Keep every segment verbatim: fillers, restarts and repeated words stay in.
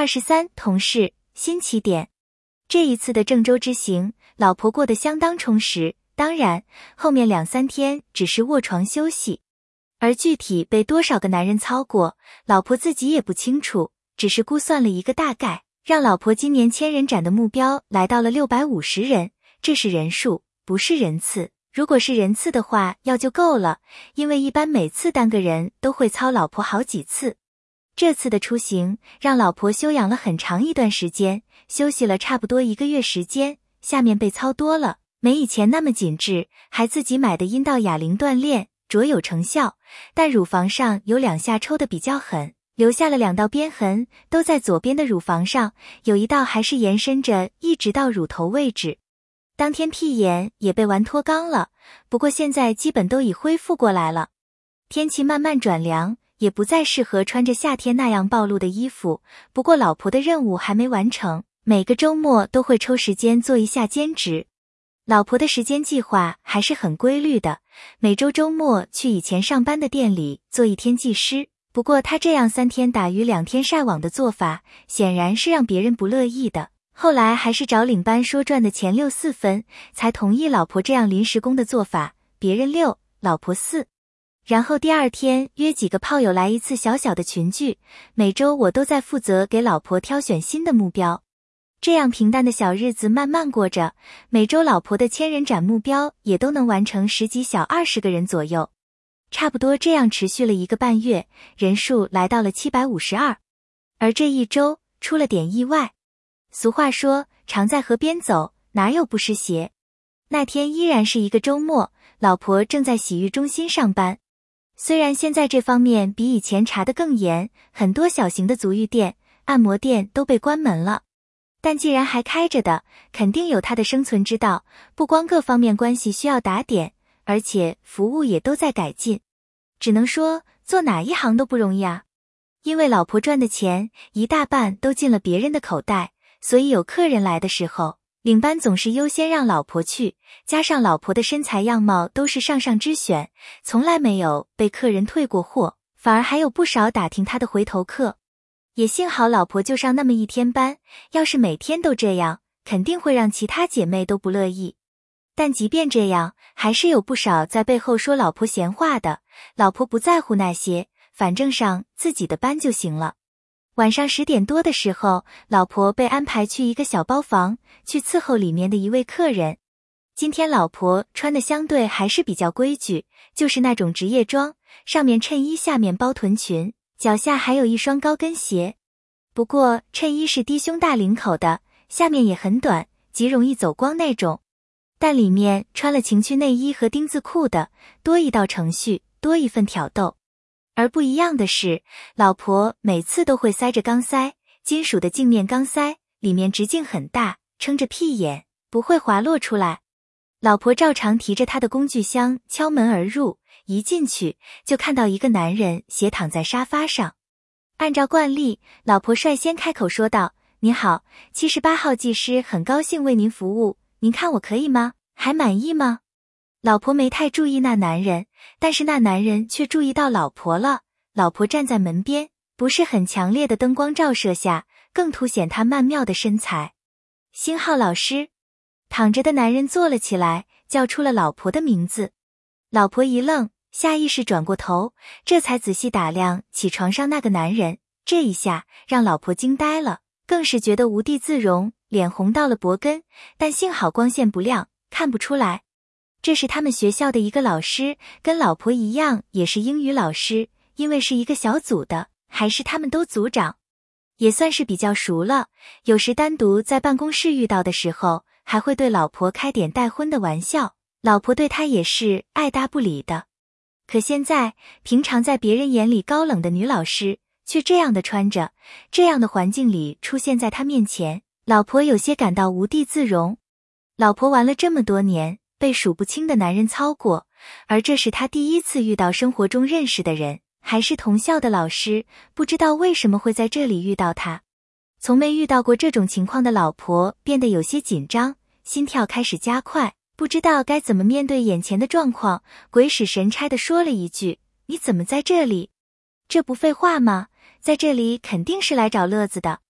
二十三，同事，新起点。这一次的郑州之行，老婆过得相当充实，当然，后面两三天只是卧床休息。而具体被多少个男人操过，老婆自己也不清楚，只是估算了一个大概，让老婆今年千人斩的目标来到了六百五十人，这是人数，不是人次。如果是人次的话，要就够了，因为一般每次单个人都会操老婆好几次。这次的出行让老婆休养了很长一段时间，休息了差不多一个月时间，下面被操多了，没以前那么紧致，还自己买的阴道哑铃锻炼，卓有成效，但乳房上有两下抽得比较狠，留下了两道边痕，都在左边的乳房上，有一道还是延伸着一直到乳头位置。当天屁眼也被玩脱肛了，不过现在基本都已恢复过来了。天气慢慢转凉，也不再适合穿着夏天那样暴露的衣服，不过老婆的任务还没完成，每个周末都会抽时间做一下兼职。老婆的时间计划还是很规律的，每周周末去以前上班的店里做一天技师，不过她这样三天打鱼两天晒网的做法，显然是让别人不乐意的。后来还是找领班说赚的钱六四分，才同意老婆这样临时工的做法，别人六，老婆四。然后第二天约几个炮友来一次小小的群聚，每周我都在负责给老婆挑选新的目标。这样平淡的小日子慢慢过着，每周老婆的千人斩目标也都能完成十几小二十个人左右。差不多这样持续了一个半月，人数来到了七百五十二。而这一周出了点意外。俗话说，常在河边走，哪有不湿鞋。那天依然是一个周末，老婆正在洗浴中心上班。虽然现在这方面比以前查得更严，很多小型的足浴店、按摩店都被关门了，但既然还开着的，肯定有它的生存之道，不光各方面关系需要打点，而且服务也都在改进。只能说，做哪一行都不容易啊。因为老婆赚的钱，一大半都进了别人的口袋，所以有客人来的时候，领班总是优先让老婆去，加上老婆的身材样貌都是上上之选，从来没有被客人退过货，反而还有不少打听她的回头客。也幸好老婆就上那么一天班，要是每天都这样，肯定会让其他姐妹都不乐意。但即便这样，还是有不少在背后说老婆闲话的，老婆不在乎那些，反正上自己的班就行了。晚上十点多的时候，老婆被安排去一个小包房，去伺候里面的一位客人。今天老婆穿的相对还是比较规矩，就是那种职业装，上面衬衣下面包臀裙，脚下还有一双高跟鞋。不过衬衣是低胸大领口的，下面也很短，极容易走光那种。但里面穿了情趣内衣和丁字裤的，多一道程序，多一份挑逗。而不一样的是，老婆每次都会塞着钢塞，金属的镜面钢塞，里面直径很大，撑着屁眼，不会滑落出来。老婆照常提着她的工具箱敲门而入，一进去就看到一个男人斜躺在沙发上。按照惯例，老婆率先开口说道：“您好，七十八号技师很高兴为您服务，您看我可以吗？还满意吗？”老婆没太注意那男人，但是那男人却注意到老婆了。老婆站在门边，不是很强烈的灯光照射下，更凸显她曼妙的身材。星浩老师。躺着的男人坐了起来，叫出了老婆的名字。老婆一愣，下意识转过头，这才仔细打量起床上那个男人，这一下让老婆惊呆了，更是觉得无地自容，脸红到了脖根，但幸好光线不亮，看不出来。这是他们学校的一个老师，跟老婆一样也是英语老师，因为是一个小组的，还是他们都组长，也算是比较熟了，有时单独在办公室遇到的时候，还会对老婆开点带婚的玩笑，老婆对他也是爱答不理的。可现在，平常在别人眼里高冷的女老师，却这样的穿着，这样的环境里出现在他面前，老婆有些感到无地自容。老婆玩了这么多年，被数不清的男人操过，而这是她第一次遇到生活中认识的人，还是同校的老师，不知道为什么会在这里遇到他。从没遇到过这种情况的老婆变得有些紧张，心跳开始加快，不知道该怎么面对眼前的状况，鬼使神差地说了一句：“你怎么在这里？”这不废话吗？在这里肯定是来找乐子的。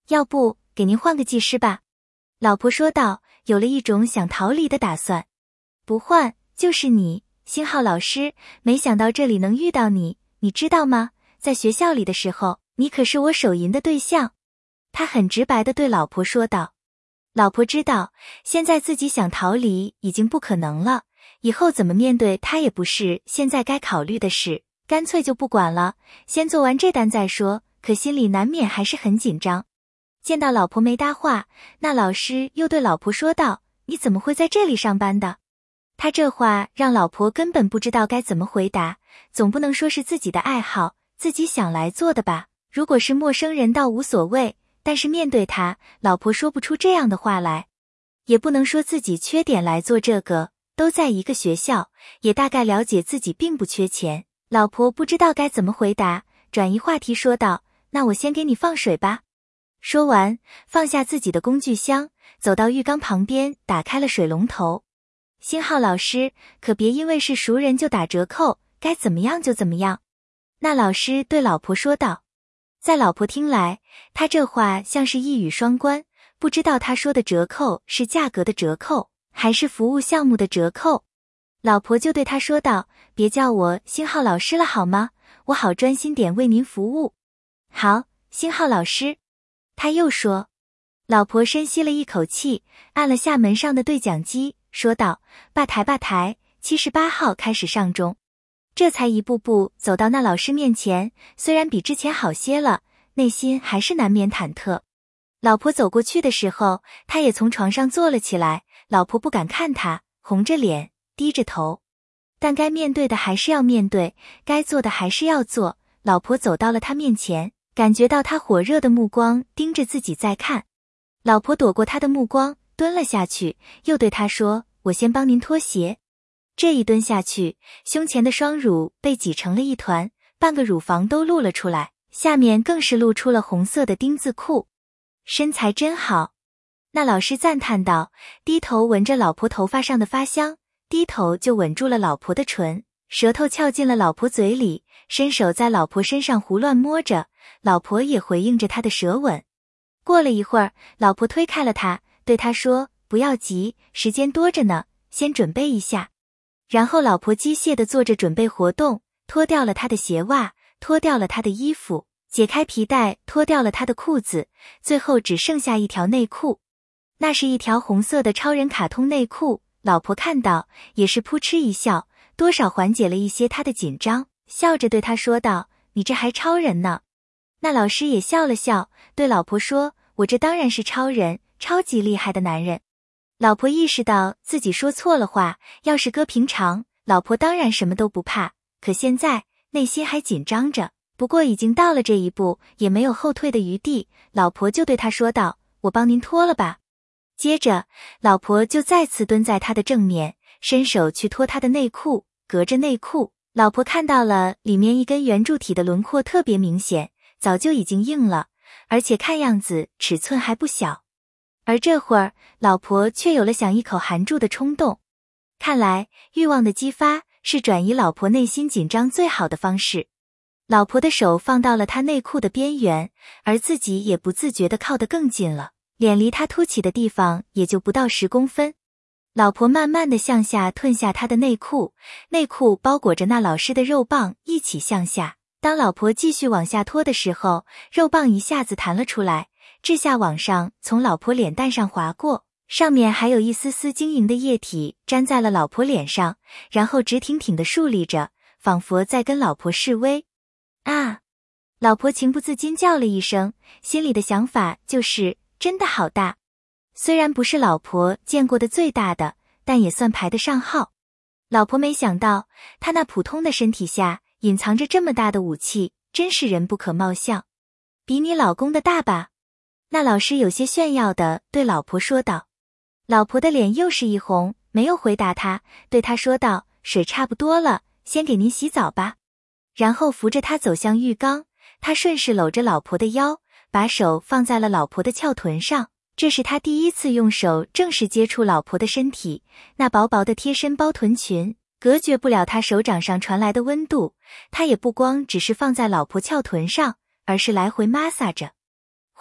要不给您换个技师吧。老婆说道，有了一种想逃离的打算。不换，就是你，星浩老师，没想到这里能遇到你，你知道吗？在学校里的时候，你可是我手淫的对象。他很直白地对老婆说道。老婆知道，现在自己想逃离已经不可能了，以后怎么面对他也不是现在该考虑的事，干脆就不管了，先做完这单再说，可心里难免还是很紧张。见到老婆没搭话，那老师又对老婆说道，你怎么会在这里上班的？他这话让老婆根本不知道该怎么回答，总不能说是自己的爱好，自己想来做的吧，如果是陌生人倒无所谓，但是面对他，老婆说不出这样的话来。也不能说自己缺点来做这个，都在一个学校，也大概了解自己并不缺钱。老婆不知道该怎么回答，转移话题说道，那我先给你放水吧。说完，放下自己的工具箱，走到浴缸旁边，打开了水龙头。星浩老师，可别因为是熟人就打折扣，该怎么样就怎么样。那老师对老婆说道。在老婆听来，他这话像是一语双关，不知道他说的折扣是价格的折扣，还是服务项目的折扣。老婆就对他说道，别叫我星浩老师了好吗？我好专心点为您服务。好，星浩老师。他又说。老婆深吸了一口气，按了下门上的对讲机，说道，吧台吧台，七十八号开始上钟。这才一步步走到那老师面前，虽然比之前好些了，内心还是难免忐忑。老婆走过去的时候，他也从床上坐了起来，老婆不敢看他，红着脸，低着头。但该面对的还是要面对，该做的还是要做。老婆走到了他面前，感觉到他火热的目光盯着自己在看。老婆躲过他的目光，蹲了下去，又对他说，我先帮您脱鞋。这一蹲下去，胸前的双乳被挤成了一团，半个乳房都露了出来，下面更是露出了红色的丁字裤。身材真好。那老师赞叹道，低头闻着老婆头发上的发香，低头就吻住了老婆的唇，舌头翘进了老婆嘴里，伸手在老婆身上胡乱摸着，老婆也回应着他的舌吻。过了一会儿，老婆推开了他，对他说，不要急，时间多着呢，先准备一下。然后老婆机械地做着准备活动，脱掉了他的鞋袜，脱掉了他的衣服，解开皮带，脱掉了他的裤子，最后只剩下一条内裤。那是一条红色的超人卡通内裤，老婆看到也是扑哧一笑，多少缓解了一些他的紧张，笑着对他说道，你这还超人呢。那老师也笑了笑，对老婆说，我这当然是超人，超级厉害的男人。老婆意识到自己说错了话，要是搁平常，老婆当然什么都不怕，可现在内心还紧张着，不过已经到了这一步，也没有后退的余地，老婆就对他说道，我帮您脱了吧。接着老婆就再次蹲在他的正面，伸手去脱他的内裤，隔着内裤，老婆看到了里面一根圆柱体的轮廓特别明显，早就已经硬了，而且看样子尺寸还不小。而这会儿，老婆却有了想一口含住的冲动。看来，欲望的激发是转移老婆内心紧张最好的方式。老婆的手放到了他内裤的边缘，而自己也不自觉地靠得更近了，脸离他凸起的地方也就不到十公分。老婆慢慢地向下褪下他的内裤，内裤包裹着那老师的肉棒一起向下。当老婆继续往下拖的时候，肉棒一下子弹了出来，至下往上从老婆脸蛋上划过，上面还有一丝丝晶莹的液体粘在了老婆脸上，然后直挺挺地竖立着，仿佛在跟老婆示威。啊！老婆情不自禁叫了一声，心里的想法就是真的好大。虽然不是老婆见过的最大的，但也算排得上号。老婆没想到，她那普通的身体下隐藏着这么大的武器，真是人不可貌相。比你老公的大吧？那老师有些炫耀地对老婆说道。老婆的脸又是一红，没有回答他，对他说道，水差不多了，先给您洗澡吧。然后扶着他走向浴缸，他顺势搂着老婆的腰，把手放在了老婆的翘臀上。这是他第一次用手正式接触老婆的身体，那薄薄的贴身包臀裙隔绝不了他手掌上传来的温度，他也不光只是放在老婆翘臀上，而是来回摩挲着。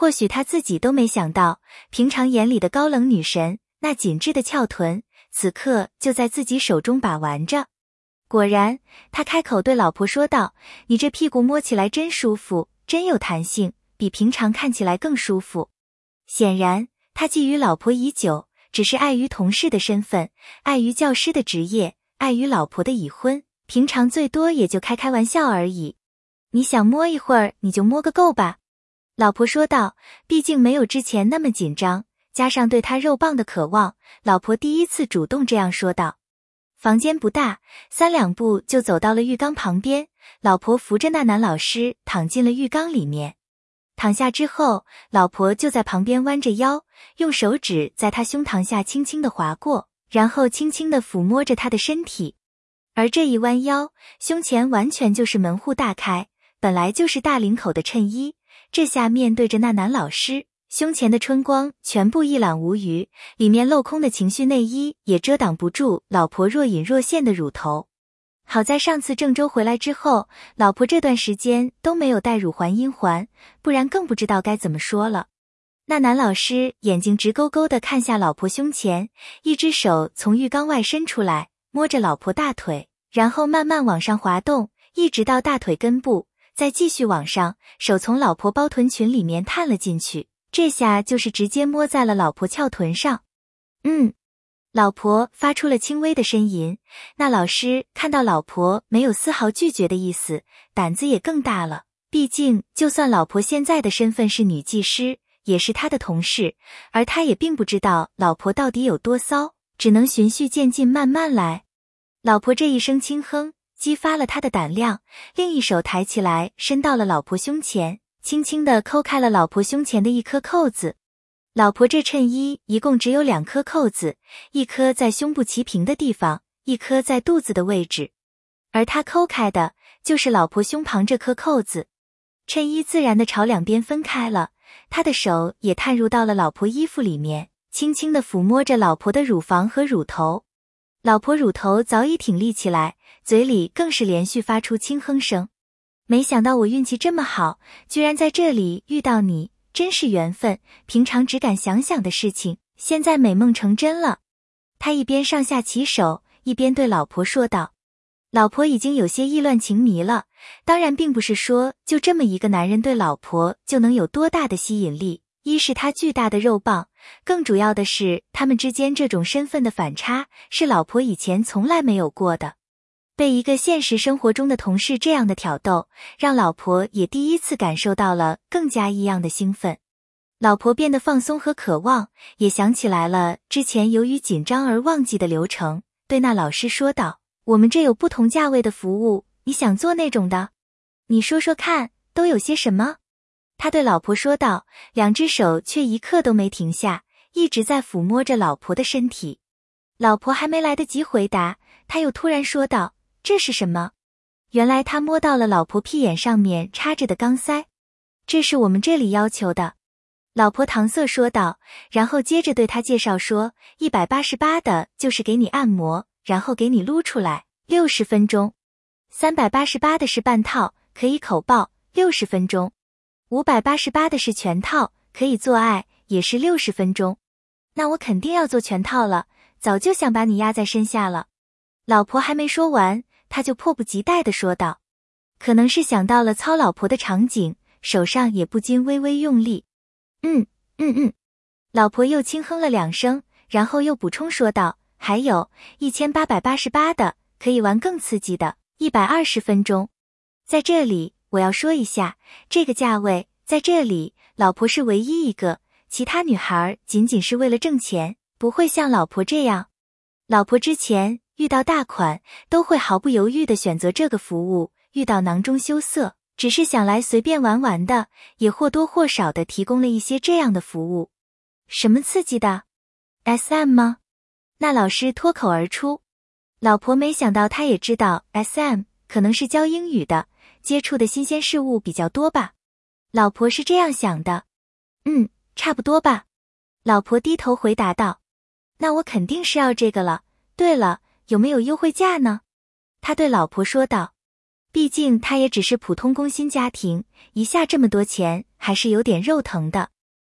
或许他自己都没想到，平常眼里的高冷女神，那紧致的翘臀，此刻就在自己手中把玩着。果然，他开口对老婆说道：“你这屁股摸起来真舒服，真有弹性，比平常看起来更舒服。”显然，他觊觎老婆已久，只是碍于同事的身份，碍于教师的职业，碍于老婆的已婚，平常最多也就开开玩笑而已。你想摸一会儿，你就摸个够吧。老婆说道，毕竟没有之前那么紧张，加上对他肉棒的渴望，老婆第一次主动这样说道。房间不大，三两步就走到了浴缸旁边，老婆扶着那男老师躺进了浴缸里面。躺下之后，老婆就在旁边弯着腰，用手指在他胸膛下轻轻地划过，然后轻轻地抚摸着他的身体。而这一弯腰，胸前完全就是门户大开，本来就是大领口的衬衣，这下面对着那男老师，胸前的春光全部一览无余，里面镂空的情绪内衣也遮挡不住老婆若隐若现的乳头。好在上次郑州回来之后，老婆这段时间都没有戴乳环阴环，不然更不知道该怎么说了。那男老师眼睛直勾勾地看下老婆胸前，一只手从浴缸外伸出来，摸着老婆大腿，然后慢慢往上滑动，一直到大腿根部，再继续往上，手从老婆包臀裙里面探了进去，这下就是直接摸在了老婆翘臀上。嗯。老婆发出了轻微的呻吟，那老师看到老婆没有丝毫拒绝的意思，胆子也更大了，毕竟就算老婆现在的身份是女技师，也是他的同事，而他也并不知道老婆到底有多骚，只能循序渐进慢慢来。老婆这一声轻哼，激发了他的胆量，另一手抬起来伸到了老婆胸前，轻轻地抠开了老婆胸前的一颗扣子。老婆这衬衣一共只有两颗扣子，一颗在胸部齐平的地方，一颗在肚子的位置，而他抠开的就是老婆胸旁这颗扣子。衬衣自然的朝两边分开了，他的手也探入到了老婆衣服里面，轻轻地抚摸着老婆的乳房和乳头。老婆乳头早已挺立起来，嘴里更是连续发出轻哼声。没想到我运气这么好，居然在这里遇到你，真是缘分，平常只敢想想的事情，现在美梦成真了。他一边上下其手，一边对老婆说道。老婆已经有些意乱情迷了，当然并不是说就这么一个男人对老婆就能有多大的吸引力，一是他巨大的肉棒，更主要的是他们之间这种身份的反差，是老婆以前从来没有过的。被一个现实生活中的同事这样的挑逗，让老婆也第一次感受到了更加异样的兴奋。老婆变得放松和渴望，也想起来了之前由于紧张而忘记的流程，对那老师说道，我们这有不同价位的服务，你想做那种的？你说说看，都有些什么？他对老婆说道，两只手却一刻都没停下，一直在抚摸着老婆的身体。老婆还没来得及回答，他又突然说道，这是什么？原来他摸到了老婆屁眼上面插着的钢塞。这是我们这里要求的。老婆搪塞说道，然后接着对他介绍说，一百八十八的就是给你按摩，然后给你撸出来，六十分钟。三百八十八的是半套，可以口爆，六十分钟。五百八十八的是全套，可以做爱，也是六十分钟。那我肯定要做全套了，早就想把你压在身下了。老婆还没说完，他就迫不及待地说道。可能是想到了操老婆的场景，手上也不禁微微用力。嗯嗯嗯，老婆又轻哼了两声，然后又补充说道，还有一千八百八十八的，可以玩更刺激的，一百二十分钟。在这里我要说一下，这个价位在这里老婆是唯一一个，其他女孩仅仅是为了挣钱，不会像老婆这样。老婆之前遇到大款都会毫不犹豫地选择这个服务，遇到囊中羞涩，只是想来随便玩玩的，也或多或少地提供了一些这样的服务。什么刺激的 ？S M 吗？那老师脱口而出。老婆没想到他也知道 S M， 可能是教英语的，接触的新鲜事物比较多吧。老婆是这样想的。嗯，差不多吧。老婆低头回答道。那我肯定是要这个了。对了，有没有优惠价呢？他对老婆说道。毕竟他也只是普通工薪家庭，一下这么多钱还是有点肉疼的。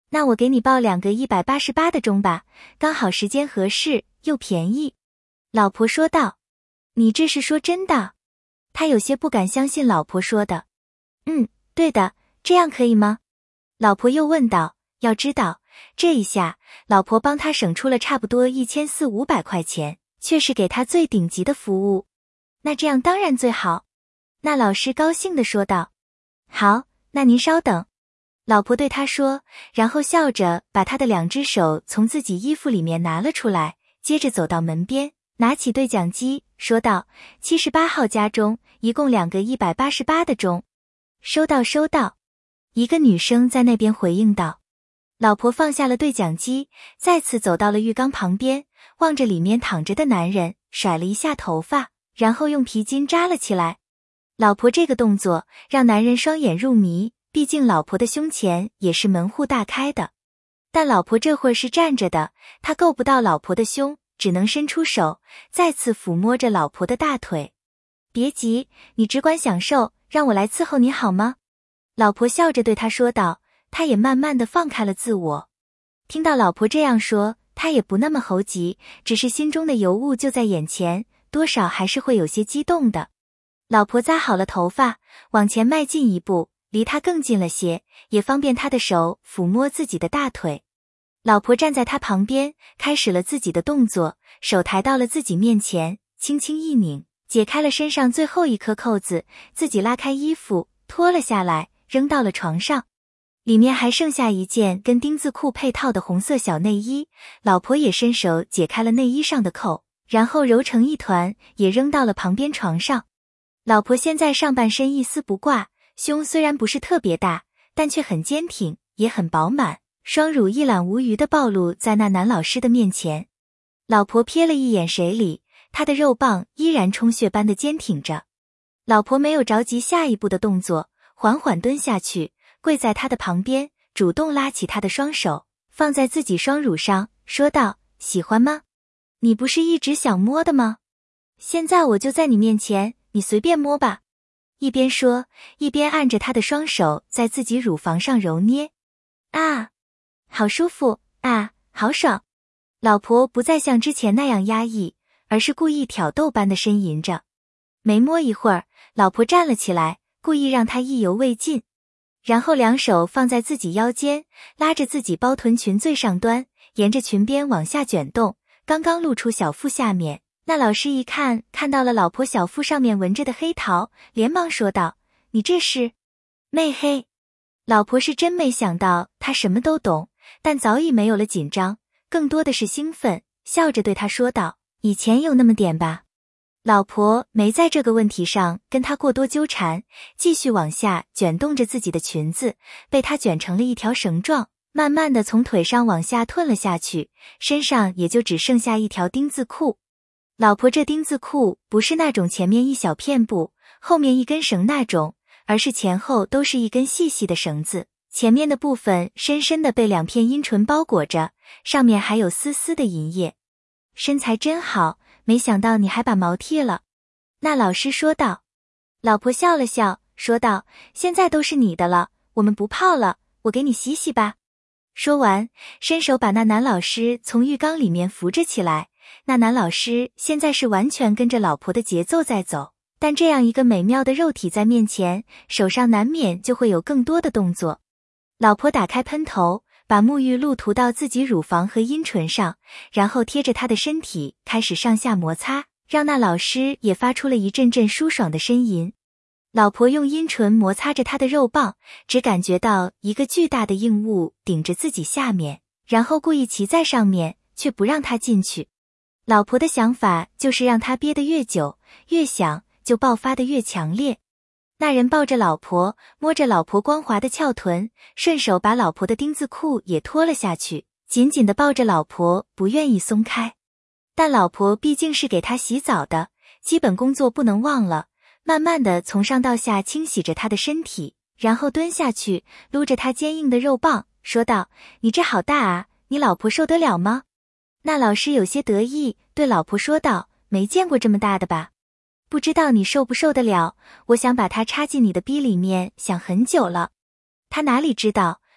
那我给你报两个一百八十八的钟吧，刚好时间合适，又便宜。老婆说道。你这是说真的？他有些不敢相信老婆说的。嗯，对的，这样可以吗？老婆又问道。要知道，这一下，老婆帮他省出了差不多一千四五百块钱，却是给他最顶级的服务。那这样当然最好。那老师高兴地说道。好，那您稍等。老婆对他说，然后笑着把他的两只手从自己衣服里面拿了出来，接着走到门边，拿起对讲机，说道，七十八号家中，一共两个一百八十八的钟。收到收到。一个女生在那边回应道。老婆放下了对讲机，再次走到了浴缸旁边，望着里面躺着的男人，甩了一下头发，然后用皮筋扎了起来。老婆这个动作让男人双眼入迷，毕竟老婆的胸前也是门户大开的。但老婆这会儿是站着的，他够不到老婆的胸，只能伸出手，再次抚摸着老婆的大腿。别急，你只管享受，让我来伺候你好吗？老婆笑着对他说道，他也慢慢地放开了自我。听到老婆这样说，他也不那么猴急，只是心中的尤物就在眼前，多少还是会有些激动的。老婆扎好了头发，往前迈进一步，离他更近了些，也方便他的手抚摸自己的大腿。老婆站在他旁边，开始了自己的动作，手抬到了自己面前，轻轻一拧，解开了身上最后一颗扣子，自己拉开衣服，脱了下来，扔到了床上。里面还剩下一件跟丁字裤配套的红色小内衣，老婆也伸手解开了内衣上的扣，然后揉成一团，也扔到了旁边床上。老婆现在上半身一丝不挂，胸虽然不是特别大，但却很坚挺，也很饱满，双乳一览无余地暴露在那男老师的面前。老婆瞥了一眼水里，他的肉棒依然充血般的坚挺着。老婆没有着急下一步的动作，缓缓蹲下去，跪在他的旁边，主动拉起他的双手，放在自己双乳上，说道，喜欢吗？你不是一直想摸的吗？现在我就在你面前，你随便摸吧。一边说，一边按着他的双手在自己乳房上揉捏。啊，好舒服啊，好爽。老婆不再像之前那样压抑，而是故意挑逗般的呻吟着。没摸一会儿，老婆站了起来，故意让他意犹未尽，然后两手放在自己腰间，拉着自己包臀裙最上端，沿着裙边往下卷动，刚刚露出小腹下面。那老师一看，看到了老婆小腹上面纹着的黑桃，连忙说道，你这是？媚黑。老婆是真没想到他什么都懂，但早已没有了紧张，更多的是兴奋，笑着对他说道，以前有那么点吧。老婆没在这个问题上跟他过多纠缠，继续往下卷动着自己的裙子，被他卷成了一条绳状，慢慢的从腿上往下褪了下去，身上也就只剩下一条丁字裤。老婆这丁字裤不是那种前面一小片布，后面一根绳那种，而是前后都是一根细细的绳子，前面的部分深深的被两片阴唇包裹着，上面还有丝丝的银液。身材真好，没想到你还把毛剃了。那老师说道。老婆笑了笑，说道，现在都是你的了，我们不泡了，我给你洗洗吧。说完，伸手把那男老师从浴缸里面扶着起来。那男老师现在是完全跟着老婆的节奏在走，但这样一个美妙的肉体在面前，手上难免就会有更多的动作。老婆打开喷头，把沐浴露涂到自己乳房和阴唇上，然后贴着他的身体开始上下摩擦，让那老师也发出了一阵阵舒爽的呻吟。老婆用阴唇摩擦着他的肉棒，只感觉到一个巨大的硬物顶着自己下面，然后故意骑在上面，却不让他进去。老婆的想法就是让他憋得越久，越想就爆发得越强烈。那人抱着老婆，摸着老婆光滑的翘臀，顺手把老婆的丁字裤也脱了下去，紧紧地抱着老婆，不愿意松开。但老婆毕竟是给他洗澡的，基本工作不能忘了，慢慢地从上到下清洗着他的身体，然后蹲下去，撸着他坚硬的肉棒，说道，你这好大啊，你老婆受得了吗？那老师有些得意，对老婆说道，没见过这么大的吧？不知道你受不受得了，我想把它插进你的逼里面，想很久了。他哪里知道，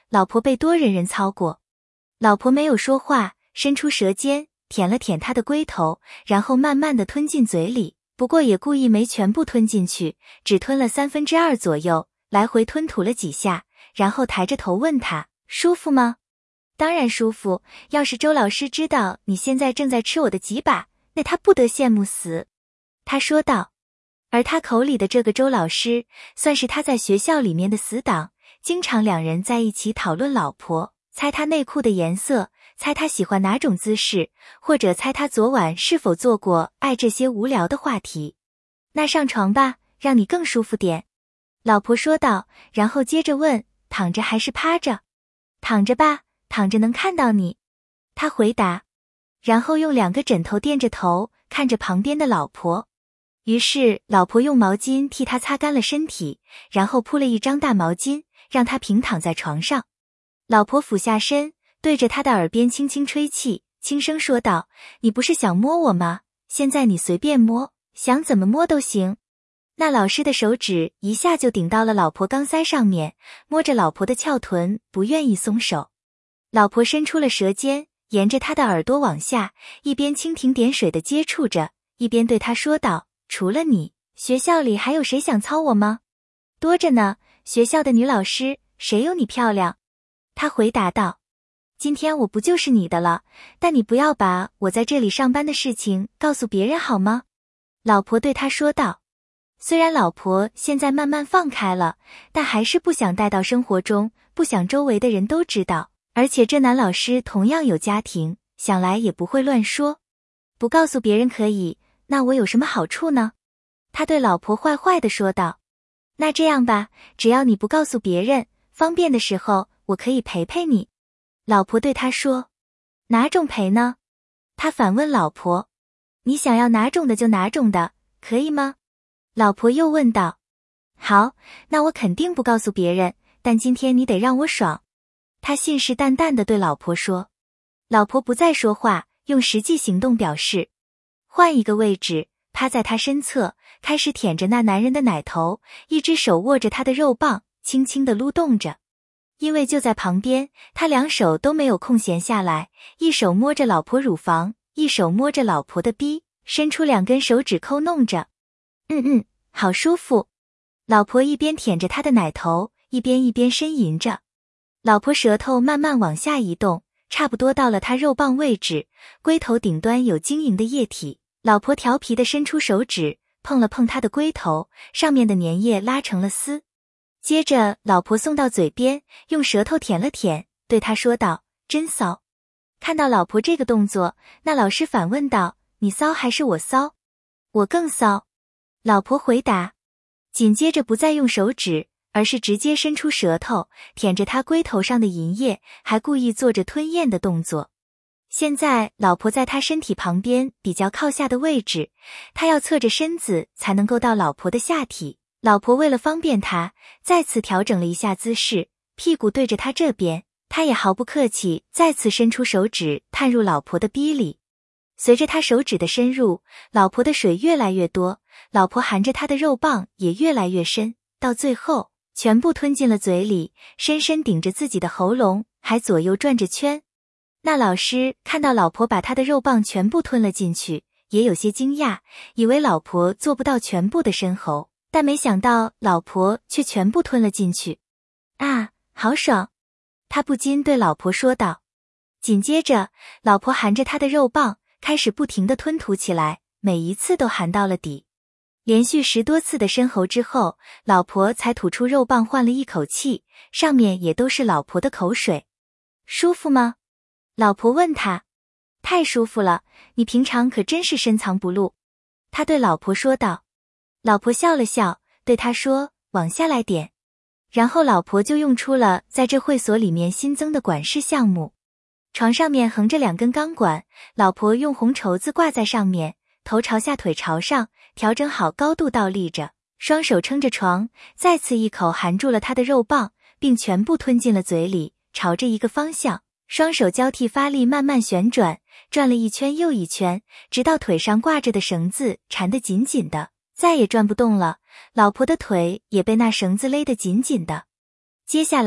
老婆被多人人操过。老婆没有说话，伸出舌尖舔了舔他的龟头，然后慢慢的吞进嘴里，不过也故意没全部吞进去，只吞了三分之二左右，来回吞吐了几下，然后抬着头问他，舒服吗？当然舒服，要是周老师知道你现在正在吃我的几把，那他不得羡慕死。他说道。而他口里的这个周老师，算是他在学校里面的死党，经常两人在一起讨论老婆，猜他内裤的颜色，猜他喜欢哪种姿势，或者猜他昨晚是否做过爱，这些无聊的话题。那上床吧，让你更舒服点。老婆说道，然后接着问，躺着还是趴着？躺着吧，躺着能看到你。他回答，然后用两个枕头垫着头，看着旁边的老婆。于是老婆用毛巾替他擦干了身体，然后铺了一张大毛巾，让他平躺在床上。老婆俯下身，对着他的耳边轻轻吹气，轻声说道，你不是想摸我吗？现在你随便摸，想怎么摸都行。那老师的手指一下就顶到了老婆肛塞上面，摸着老婆的翘臀，不愿意松手。老婆伸出了舌尖，沿着他的耳朵往下，一边蜻蜓点水地接触着，一边对他说道，除了你，学校里还有谁想操我吗？多着呢，学校的女老师，谁有你漂亮？他回答道，今天我不就是你的了，但你不要把我在这里上班的事情告诉别人好吗？老婆对他说道。虽然老婆现在慢慢放开了，但还是不想带到生活中，不想周围的人都知道，而且这男老师同样有家庭，想来也不会乱说。不告诉别人可以，那我有什么好处呢？他对老婆坏坏地说道。那这样吧，只要你不告诉别人，方便的时候我可以陪陪你。老婆对他说。哪种陪呢？他反问老婆。你想要哪种的就哪种的，可以吗？老婆又问道。好，那我肯定不告诉别人，但今天你得让我爽。他信誓旦旦地对老婆说。老婆不再说话，用实际行动表示。换一个位置，趴在他身侧，开始舔着那男人的奶头，一只手握着他的肉棒，轻轻地撸动着。因为就在旁边，他两手都没有空闲下来，一手摸着老婆乳房，一手摸着老婆的逼，伸出两根手指抠弄着。嗯嗯，好舒服。老婆一边舔着他的奶头，一边一边呻吟着。老婆舌头慢慢往下移动，差不多到了他肉棒位置，龟头顶端有晶莹的液体。老婆调皮地伸出手指，碰了碰他的龟头，上面的粘液拉成了丝。接着老婆送到嘴边，用舌头舔了舔，对他说道，真骚。看到老婆这个动作，那老师反问道，你骚还是我骚？我更骚。老婆回答。紧接着不再用手指，而是直接伸出舌头，舔着他龟头上的银液，还故意做着吞咽的动作。现在老婆在他身体旁边比较靠下的位置，他要侧着身子才能够到老婆的下体。老婆为了方便他，再次调整了一下姿势，屁股对着他这边，他也毫不客气，再次伸出手指探入老婆的逼里。随着他手指的深入，老婆的水越来越多，老婆含着他的肉棒也越来越深，到最后全部吞进了嘴里，深深顶着自己的喉咙，还左右转着圈。那老师看到老婆把他的肉棒全部吞了进去，也有些惊讶，以为老婆做不到全部的深喉，但没想到老婆却全部吞了进去。啊，好爽！他不禁对老婆说道。紧接着，老婆含着他的肉棒，开始不停地吞吐起来，每一次都含到了底。连续十多次的深喉之后，老婆才吐出肉棒，换了一口气，上面也都是老婆的口水。舒服吗？老婆问他。太舒服了，你平常可真是深藏不露。他对老婆说道。老婆笑了笑，对他说，往下来点。然后老婆就用出了在这会所里面新增的管事项目。床上面横着两根钢管，老婆用红绸子挂在上面，头朝下腿朝上，调整好高度倒立着，双手撑着床，再次一口含住了他的肉棒，并全部吞进了嘴里，朝着一个方向，双手交替发力慢慢旋转，转了一圈又一圈，直到腿上挂着的绳子缠得紧紧的，再也转不动了，老婆的腿也被那绳子勒得紧紧的。接下来，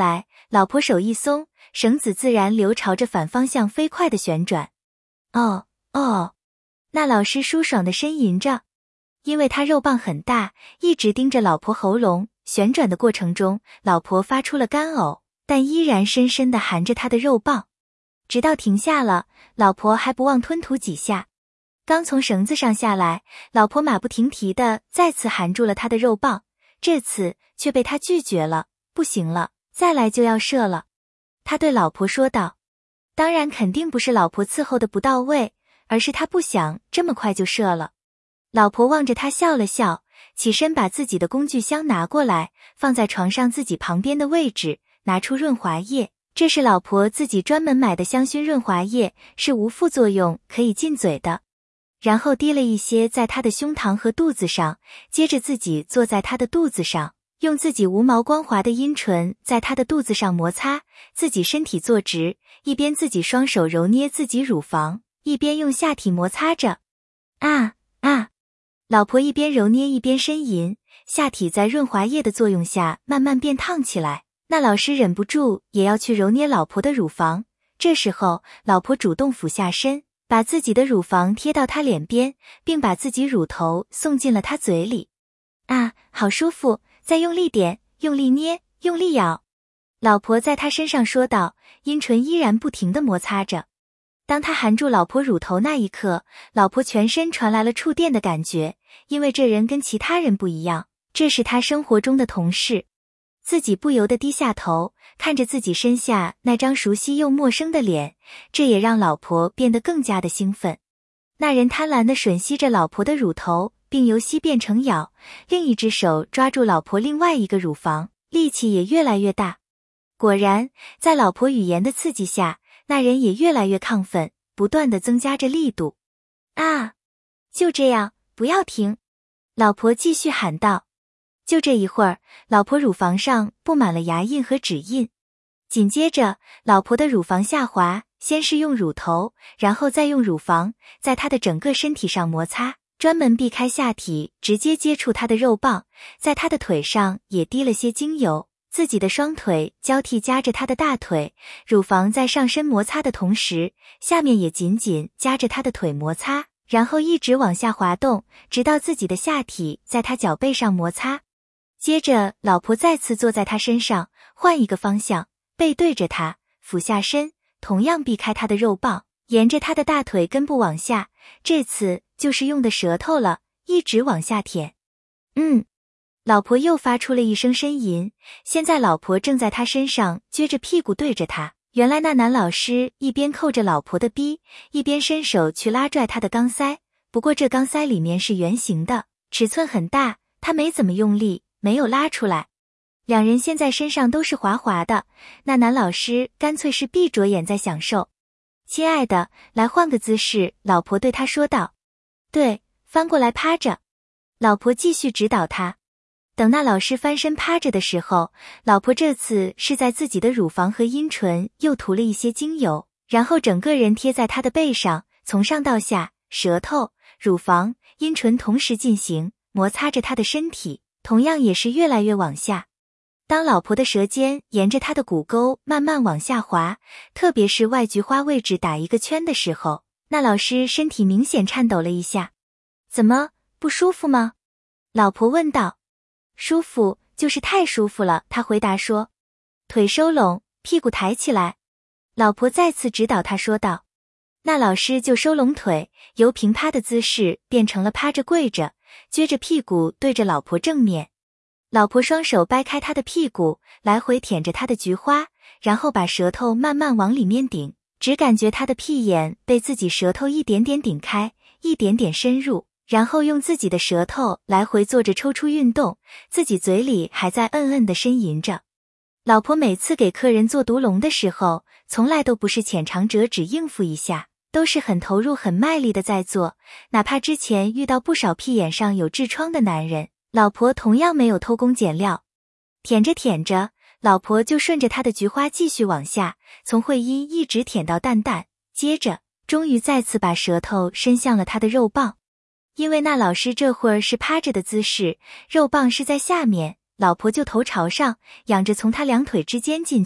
老婆手一松，绳子自然流朝着反方向飞快的旋转。哦哦，那老师舒爽的呻吟着，因为他肉棒很大，一直盯着老婆喉咙。旋转的过程中，老婆发出了干呕，但依然深深地含着他的肉棒，直到停下了，老婆还不忘吞吐几下。刚从绳子上下来，老婆马不停蹄地再次含住了他的肉棒，这次却被他拒绝了。不行了，再来就要射了。他对老婆说道。当然肯定不是老婆伺候的不到位，而是他不想这么快就射了。老婆望着他笑了笑，起身把自己的工具箱拿过来，放在床上自己旁边的位置，拿出润滑液。这是老婆自己专门买的香薰润滑液，是无副作用，可以进嘴的。然后滴了一些在他的胸膛和肚子上，接着自己坐在他的肚子上，用自己无毛光滑的阴唇在他的肚子上摩擦，自己身体坐直，一边自己双手揉捏自己乳房，一边用下体摩擦着。啊啊！老婆一边揉捏一边呻吟，下体在润滑液的作用下慢慢变烫起来。那老师忍不住也要去揉捏老婆的乳房，这时候老婆主动俯下身，把自己的乳房贴到他脸边，并把自己乳头送进了他嘴里。啊，好舒服，再用力点，用力捏，用力咬。老婆在他身上说道，阴唇依然不停地摩擦着。当他含住老婆乳头那一刻，老婆全身传来了触电的感觉，因为这人跟其他人不一样，这是他生活中的同事。自己不由得低下头，看着自己身下那张熟悉又陌生的脸，这也让老婆变得更加的兴奋。那人贪婪地吮吸着老婆的乳头，并由吸变成咬，另一只手抓住老婆另外一个乳房，力气也越来越大。果然，在老婆语言的刺激下，那人也越来越亢奋，不断地增加着力度。啊！就这样，不要停！老婆继续喊道。就这一会儿，老婆乳房上布满了牙印和指印。紧接着，老婆的乳房下滑，先是用乳头，然后再用乳房，在她的整个身体上摩擦，专门避开下体直接接触她的肉棒，在她的腿上也滴了些精油。自己的双腿交替夹着她的大腿，乳房在上身摩擦的同时，下面也紧紧夹着她的腿摩擦，然后一直往下滑动，直到自己的下体在她脚背上摩擦。接着，老婆再次坐在他身上，换一个方向，背对着他，俯下身，同样避开他的肉棒，沿着他的大腿根部往下，这次就是用的舌头了，一直往下舔。嗯，老婆又发出了一声呻吟，现在老婆正在他身上撅着屁股对着他。原来那男老师一边扣着老婆的逼，一边伸手去拉拽他的钢塞，不过这钢塞里面是圆形的，尺寸很大，他没怎么用力，没有拉出来。两人现在身上都是滑滑的，那男老师干脆是闭着眼在享受。亲爱的，来换个姿势，老婆对他说道。对，翻过来趴着。老婆继续指导他。等那老师翻身趴着的时候，老婆这次是在自己的乳房和阴唇又涂了一些精油，然后整个人贴在他的背上，从上到下，舌头、乳房、阴唇同时进行，摩擦着他的身体，同样也是越来越往下。当老婆的舌尖沿着他的骨沟慢慢往下滑，特别是外菊花位置打一个圈的时候，那老师身体明显颤抖了一下。怎么，不舒服吗？老婆问道。舒服，就是太舒服了，他回答说。腿收拢，屁股抬起来。老婆再次指导他说道。那老师就收拢腿，由平趴的姿势变成了趴着跪着，撅着屁股对着老婆正面。老婆双手掰开他的屁股，来回舔着他的菊花，然后把舌头慢慢往里面顶，只感觉他的屁眼被自己舌头一点点顶开，一点点深入，然后用自己的舌头来回做着抽出运动，自己嘴里还在嗯嗯地呻吟着。老婆每次给客人做毒龙的时候，从来都不是浅尝辄止应付一下，都是很投入很卖力的在做，哪怕之前遇到不少屁眼上有痔疮的男人，老婆同样没有偷工减料。舔着舔着，老婆就顺着他的菊花继续往下，从会阴一直舔到蛋蛋，接着终于再次把舌头伸向了他的肉棒。因为那老师这会儿是趴着的姿势，肉棒是在下面，老婆就头朝上，仰着从他两腿之间进去，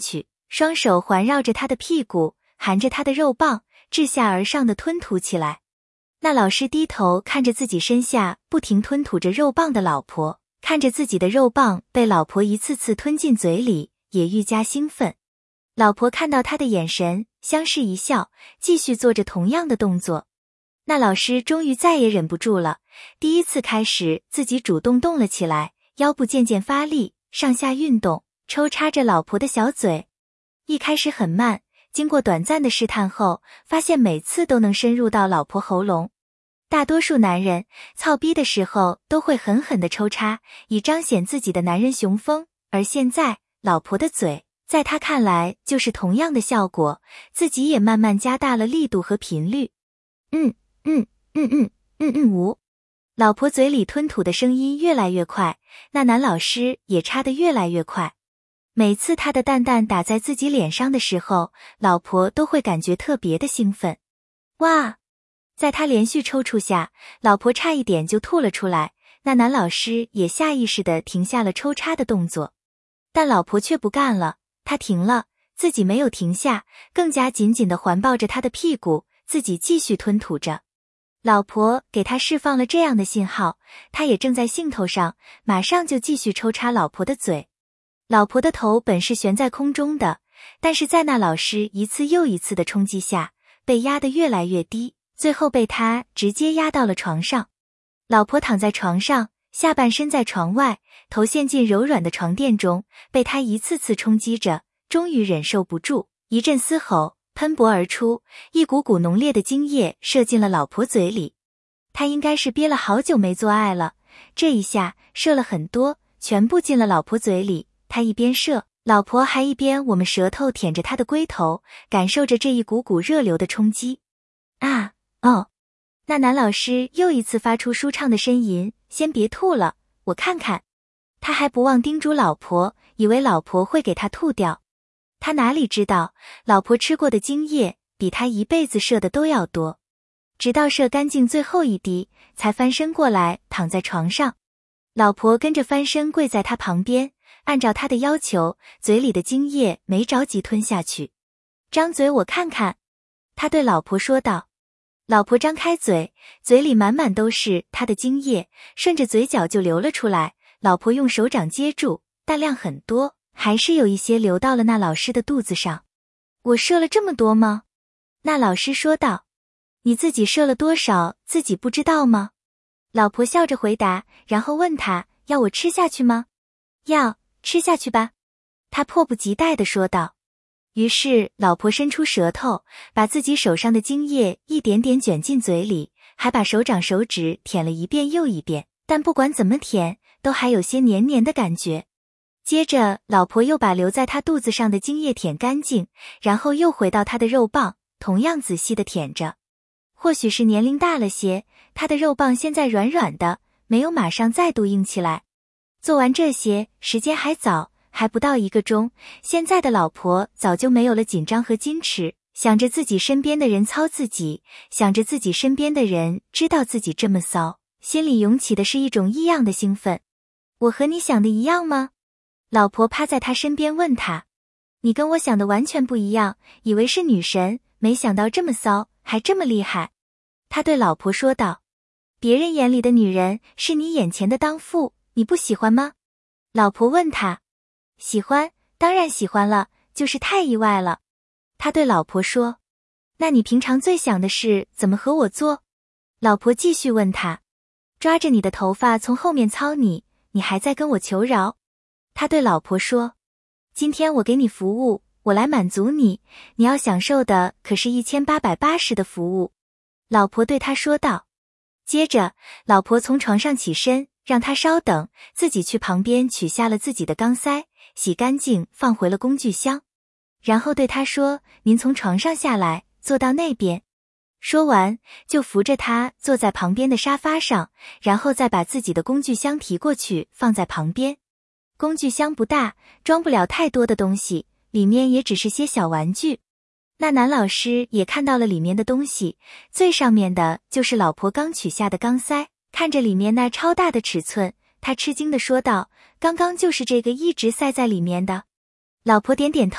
双手环绕着他的屁股，含着他的肉棒，自下而上的吞吐起来。那老师低头看着自己身下不停吞吐着肉棒的老婆，看着自己的肉棒被老婆一次次吞进嘴里，也愈加兴奋。老婆看到他的眼神，相视一笑，继续做着同样的动作。那老师终于再也忍不住了，第一次开始自己主动动了起来，腰部渐渐发力，上下运动，抽插着老婆的小嘴。一开始很慢，经过短暂的试探后，发现每次都能深入到老婆喉咙。大多数男人操逼的时候都会狠狠地抽插，以彰显自己的男人雄风，而现在老婆的嘴在他看来就是同样的效果，自己也慢慢加大了力度和频率。嗯嗯嗯嗯嗯嗯呜，老婆嘴里吞吐的声音越来越快，那男老师也插得越来越快。每次他的蛋蛋打在自己脸上的时候，老婆都会感觉特别的兴奋。哇！在他连续抽搐下，老婆差一点就吐了出来，那男老师也下意识地停下了抽插的动作。但老婆却不干了，她停了，自己没有停下，更加紧紧地环抱着他的屁股，自己继续吞吐着。老婆给他释放了这样的信号，他也正在兴头上，马上就继续抽插老婆的嘴。老婆的头本是悬在空中的，但是在那老师一次又一次的冲击下，被压得越来越低，最后被他直接压到了床上。老婆躺在床上，下半身在床外，头陷进柔软的床垫中，被他一次次冲击着，终于忍受不住，一阵嘶吼喷薄而出，一股股浓烈的精液射进了老婆嘴里。他应该是憋了好久没做爱了，这一下射了很多，全部进了老婆嘴里。他一边射，老婆还一边我们舌头舔着他的龟头，感受着这一股股热流的冲击。啊哦，那男老师又一次发出舒畅的呻吟，先别吐了，我看看。他还不忘叮嘱老婆，以为老婆会给他吐掉。他哪里知道，老婆吃过的精液比他一辈子射的都要多。直到射干净最后一滴，才翻身过来躺在床上。老婆跟着翻身跪在他旁边，按照他的要求，嘴里的精液没着急吞下去。张嘴我看看，他对老婆说道。老婆张开嘴，嘴里满满都是他的精液，顺着嘴角就流了出来。老婆用手掌接住，但量很多，还是有一些流到了那老师的肚子上。我射了这么多吗？那老师说道。你自己射了多少，自己不知道吗？老婆笑着回答，然后问他，要我吃下去吗？要，吃下去吧。他迫不及待地说道。于是老婆伸出舌头，把自己手上的精液一点点卷进嘴里，还把手掌手指舔了一遍又一遍，但不管怎么舔，都还有些黏黏的感觉。接着老婆又把留在他肚子上的精液舔干净，然后又回到他的肉棒，同样仔细地舔着。或许是年龄大了些，他的肉棒现在软软的，没有马上再度硬起来。做完这些，时间还早，还不到一个钟，现在的老婆早就没有了紧张和矜持，想着自己身边的人操自己，想着自己身边的人知道自己这么骚，心里涌起的是一种异样的兴奋。我和你想的一样吗？老婆趴在他身边问他。你跟我想的完全不一样，以为是女神，没想到这么骚，还这么厉害。他对老婆说道。别人眼里的女人是你眼前的当父，你不喜欢吗？老婆问他。喜欢，当然喜欢了，就是太意外了。他对老婆说。那你平常最想的是怎么和我做？老婆继续问他。抓着你的头发从后面操你，你还在跟我求饶？他对老婆说。今天我给你服务，我来满足你，你要享受的可是一千八百八十的服务。老婆对他说道。接着老婆从床上起身，让他稍等，自己去旁边取下了自己的钢塞，洗干净放回了工具箱，然后对他说，您从床上下来，坐到那边。说完就扶着他坐在旁边的沙发上，然后再把自己的工具箱提过去放在旁边。工具箱不大，装不了太多的东西，里面也只是些小玩具。那男老师也看到了里面的东西，最上面的就是老婆刚取下的钢塞，看着里面那超大的尺寸，他吃惊地说道，刚刚就是这个一直塞在里面的。老婆点点头，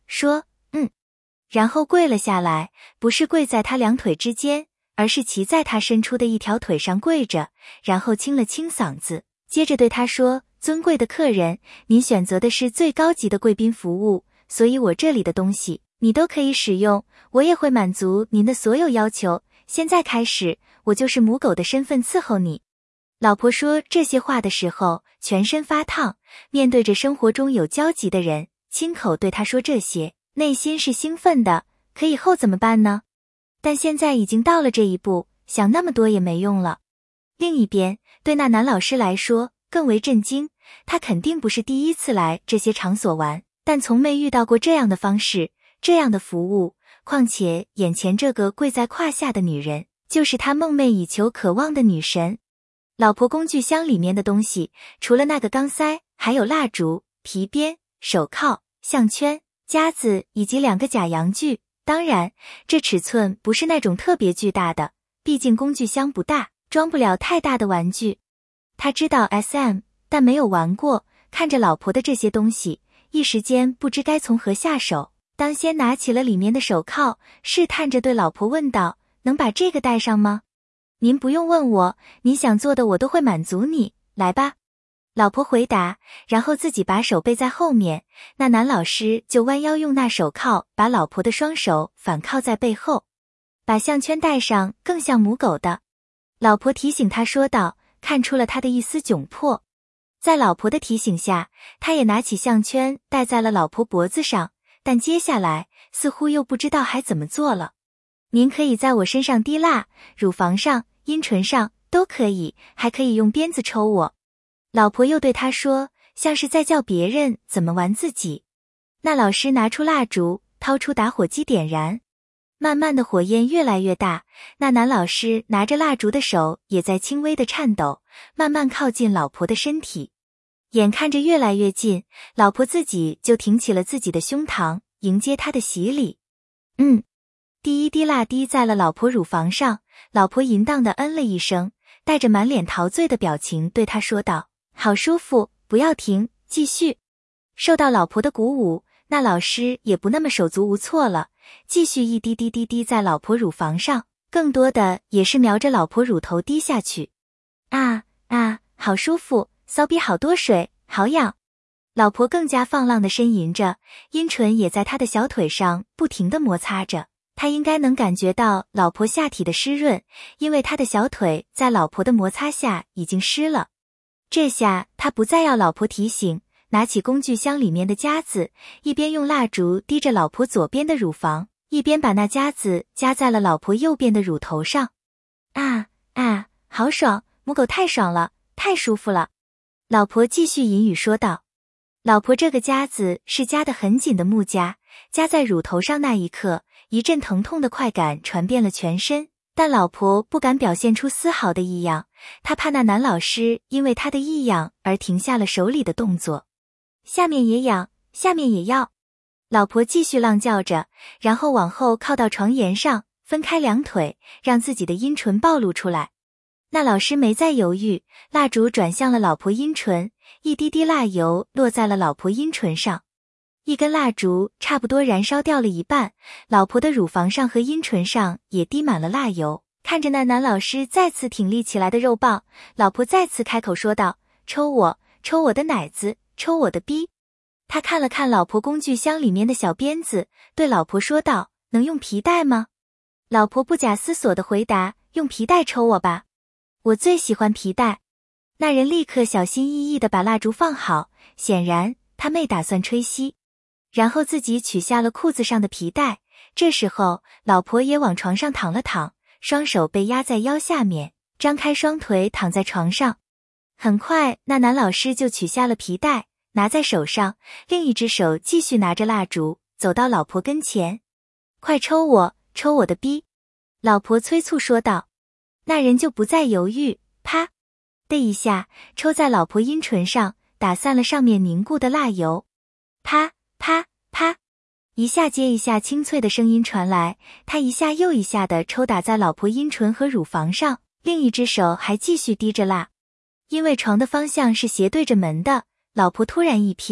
说嗯，然后跪了下来，不是跪在他两腿之间，而是骑在他伸出的一条腿上跪着，然后清了清嗓子，接着对他说，尊贵的客人，您选择的是最高级的贵宾服务，所以我这里的东西你都可以使用，我也会满足您的所有要求，现在开始，我就是母狗的身份伺候你。老婆说这些话的时候，全身发烫，面对着生活中有交集的人，亲口对他说这些，内心是兴奋的，可以后怎么办呢？但现在已经到了这一步，想那么多也没用了。另一边，对那男老师来说，更为震惊，他肯定不是第一次来这些场所玩，但从没遇到过这样的方式，这样的服务，况且眼前这个跪在胯下的女人，就是他梦寐以求渴望的女神。老婆工具箱里面的东西，除了那个钢塞，还有蜡烛、皮鞭、手铐、项圈、夹子以及两个假阳具。当然，这尺寸不是那种特别巨大的，毕竟工具箱不大，装不了太大的玩具。他知道 S M， 但没有玩过，看着老婆的这些东西，一时间不知该从何下手。当先拿起了里面的手铐，试探着对老婆问道，能把这个戴上吗？您不用问我，您想做的我都会满足你，来吧。老婆回答，然后自己把手背在后面，那男老师就弯腰用那手铐把老婆的双手反铐在背后，把项圈戴上更像母狗的。老婆提醒他说道，看出了他的一丝窘迫。在老婆的提醒下，他也拿起项圈戴在了老婆脖子上，但接下来似乎又不知道还怎么做了。您可以在我身上滴蜡，乳房上、阴唇上都可以，还可以用鞭子抽我。老婆又对他说，像是在教别人怎么玩自己。那老师拿出蜡烛，掏出打火机点燃，慢慢的火焰越来越大，那男老师拿着蜡烛的手也在轻微的颤抖，慢慢靠近老婆的身体。眼看着越来越近，老婆自己就挺起了自己的胸膛，迎接他的洗礼。嗯，第一滴蜡滴在了老婆乳房上，老婆淫荡的嗯了一声，带着满脸陶醉的表情对他说道，好舒服，不要停，继续。受到老婆的鼓舞，那老师也不那么手足无措了，继续一滴滴滴滴在老婆乳房上，更多的也是瞄着老婆乳头滴下去。啊啊，好舒服，骚逼好多水，好痒。老婆更加放浪的呻吟着，阴唇也在他的小腿上不停地摩擦着，他应该能感觉到老婆下体的湿润，因为他的小腿在老婆的摩擦下已经湿了。这下他不再要老婆提醒，拿起工具箱里面的夹子，一边用蜡烛滴着老婆左边的乳房，一边把那夹子夹在了老婆右边的乳头上。啊啊，好爽，母狗太爽了，太舒服了。老婆继续淫语说道。老婆这个夹子是夹得很紧的木夹，夹在乳头上那一刻，一阵疼痛的快感传遍了全身，但老婆不敢表现出丝毫的异样，她怕那男老师因为她的异样而停下了手里的动作。下面也痒，下面也要。老婆继续浪叫着，然后往后靠到床沿上，分开两腿，让自己的阴唇暴露出来。那老师没再犹豫，蜡烛转向了老婆阴唇，一滴滴蜡油落在了老婆阴唇上。一根蜡烛差不多燃烧掉了一半，老婆的乳房上和阴唇上也滴满了蜡油。看着那男老师再次挺立起来的肉棒，老婆再次开口说道，抽我，抽我的奶子，抽我的逼。他看了看老婆工具箱里面的小鞭子，对老婆说道，能用皮带吗？老婆不假思索地回答，用皮带抽我吧。我最喜欢皮带。那人立刻小心翼翼地把蜡烛放好，显然他没打算吹熄。然后自己取下了裤子上的皮带，这时候老婆也往床上躺了躺，双手被压在腰下面，张开双腿躺在床上。很快那男老师就取下了皮带，拿在手上，另一只手继续拿着蜡烛，走到老婆跟前。快抽我，抽我的逼！老婆催促说道。那人就不再犹豫，啪的一下抽在老婆阴唇上，打散了上面凝固的蜡油。啪啪啪，一下接一下清脆的声音传来，他一下又一下的抽打在老婆阴唇和乳房上，另一只手还继续滴着蜡。因为床的方向是斜对着门的，老婆突然一瞥，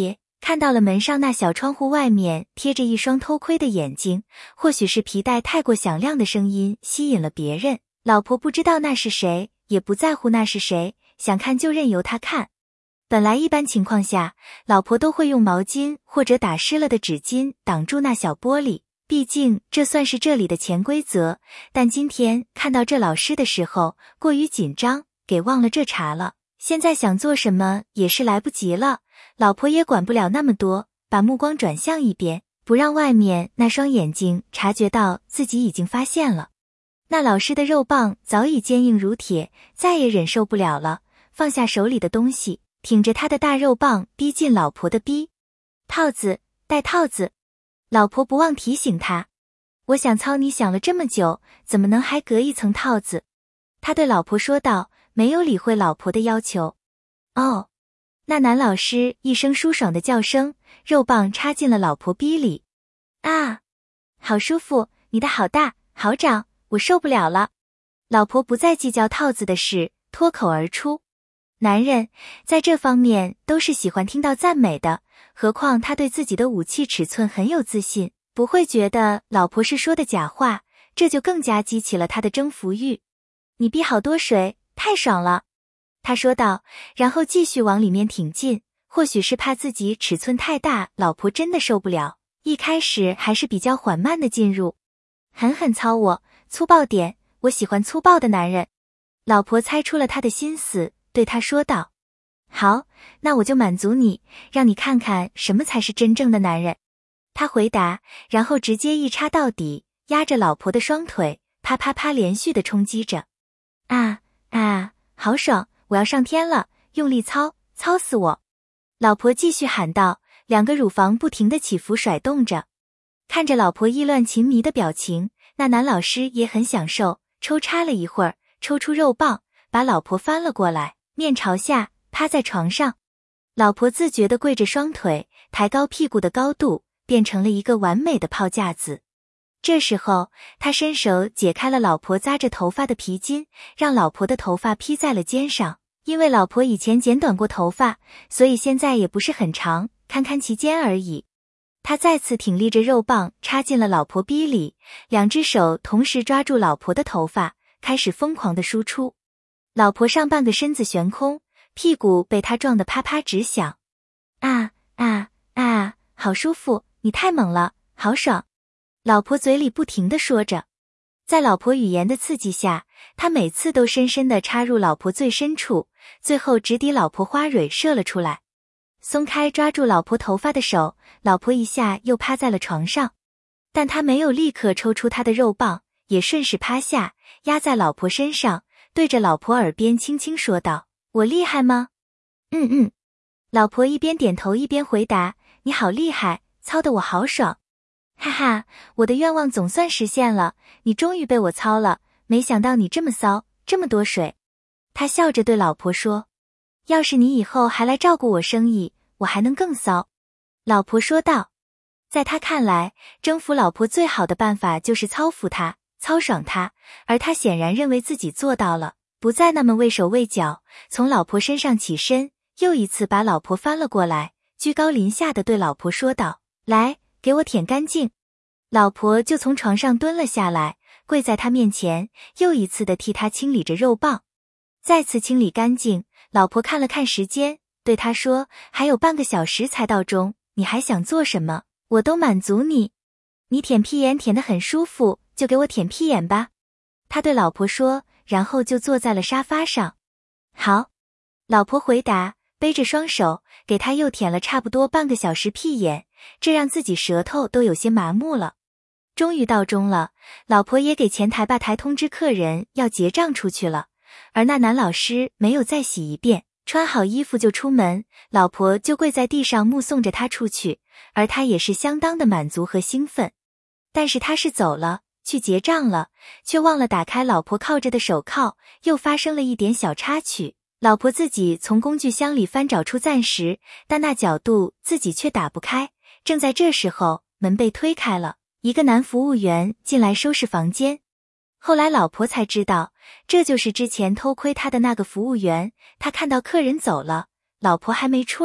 看到了门上那小窗户外面贴着一双偷窥的眼睛，或许是皮带太过响亮的声音吸引了别人。老婆不知道那是谁，也不在乎那是谁，想看就任由他看。本来一般情况下，老婆都会用毛巾或者打湿了的纸巾挡住那小玻璃，毕竟这算是这里的潜规则。但今天看到这老师的时候，过于紧张，给忘了这茬了。现在想做什么也是来不及了，老婆也管不了那么多，把目光转向一边，不让外面那双眼睛察觉到自己已经发现了。那老师的肉棒早已坚硬如铁，再也忍受不了了，放下手里的东西，挺着他的大肉棒逼近老婆的逼。套子，戴套子。老婆不忘提醒他，我想操你想了这么久，怎么能还隔一层套子？他对老婆说道，没有理会老婆的要求。哦，那男老师一声舒爽的叫声，肉棒插进了老婆逼里。啊，好舒服，你的好大，好长，我受不了了。老婆不再计较套子的事，脱口而出。男人在这方面都是喜欢听到赞美的，何况他对自己的武器尺寸很有自信，不会觉得老婆是说的假话，这就更加激起了他的征服欲。你逼好多水，太爽了，他说道，然后继续往里面挺进，或许是怕自己尺寸太大，老婆真的受不了，一开始还是比较缓慢的进入。狠狠操我，粗暴点，我喜欢粗暴的男人。老婆猜出了他的心思，对他说道，好，那我就满足你，让你看看什么才是真正的男人。他回答，然后直接一插到底，压着老婆的双腿，啪啪啪连续的冲击着。啊啊，好爽，我要上天了，用力操，操死我。老婆继续喊道，两个乳房不停地起伏甩动着。看着老婆意乱情迷的表情，那男老师也很享受，抽插了一会儿，抽出肉棒，把老婆翻了过来，面朝下趴在床上。老婆自觉地跪着双腿，抬高屁股的高度，变成了一个完美的炮架子。这时候他伸手解开了老婆扎着头发的皮筋，让老婆的头发披在了肩上。因为老婆以前剪短过头发，所以现在也不是很长，堪堪其肩而已。他再次挺立着肉棒插进了老婆逼里，两只手同时抓住老婆的头发，开始疯狂的输出。老婆上半个身子悬空，屁股被他撞得啪啪直响。啊啊啊，好舒服，你太猛了，好爽。老婆嘴里不停地说着。在老婆语言的刺激下，他每次都深深地插入老婆最深处，最后直抵老婆花蕊射了出来。松开抓住老婆头发的手，老婆一下又趴在了床上，但他没有立刻抽出他的肉棒，也顺势趴下，压在老婆身上，对着老婆耳边轻轻说道，我厉害吗？嗯嗯。老婆一边点头一边回答，你好厉害，操得我好爽。哈哈，我的愿望总算实现了，你终于被我操了，没想到你这么骚，这么多水。他笑着对老婆说，要是你以后还来照顾我生意，我还能更骚。老婆说道。在他看来，征服老婆最好的办法就是操服她，操爽她，而他显然认为自己做到了，不再那么畏手畏脚，从老婆身上起身，又一次把老婆翻了过来，居高临下地对老婆说道，来，给我舔干净。老婆就从床上蹲了下来，跪在他面前，又一次地替他清理着肉棒。再次清理干净，老婆看了看时间，对他说，还有半个小时才到钟，你还想做什么？我都满足你。你舔屁眼舔得很舒服，就给我舔屁眼吧。他对老婆说，然后就坐在了沙发上。好。老婆回答，背着双手，给他又舔了差不多半个小时屁眼，这让自己舌头都有些麻木了。终于到钟了，老婆也给前台吧台通知客人要结账出去了，而那男老师没有再洗一遍，穿好衣服就出门，老婆就跪在地上目送着他出去，而他也是相当的满足和兴奋。但是他是走了，去结账了，却忘了打开老婆靠着的手铐，又发生了一点小插曲。老婆自己从工具箱里翻找出钻石，但那角度自己却打不开。正在这时候，门被推开了，一个男服务员进来收拾房间。后来老婆才知道，这就是之前偷窥他的那个服务员。他看到客人走了，老婆还没出来，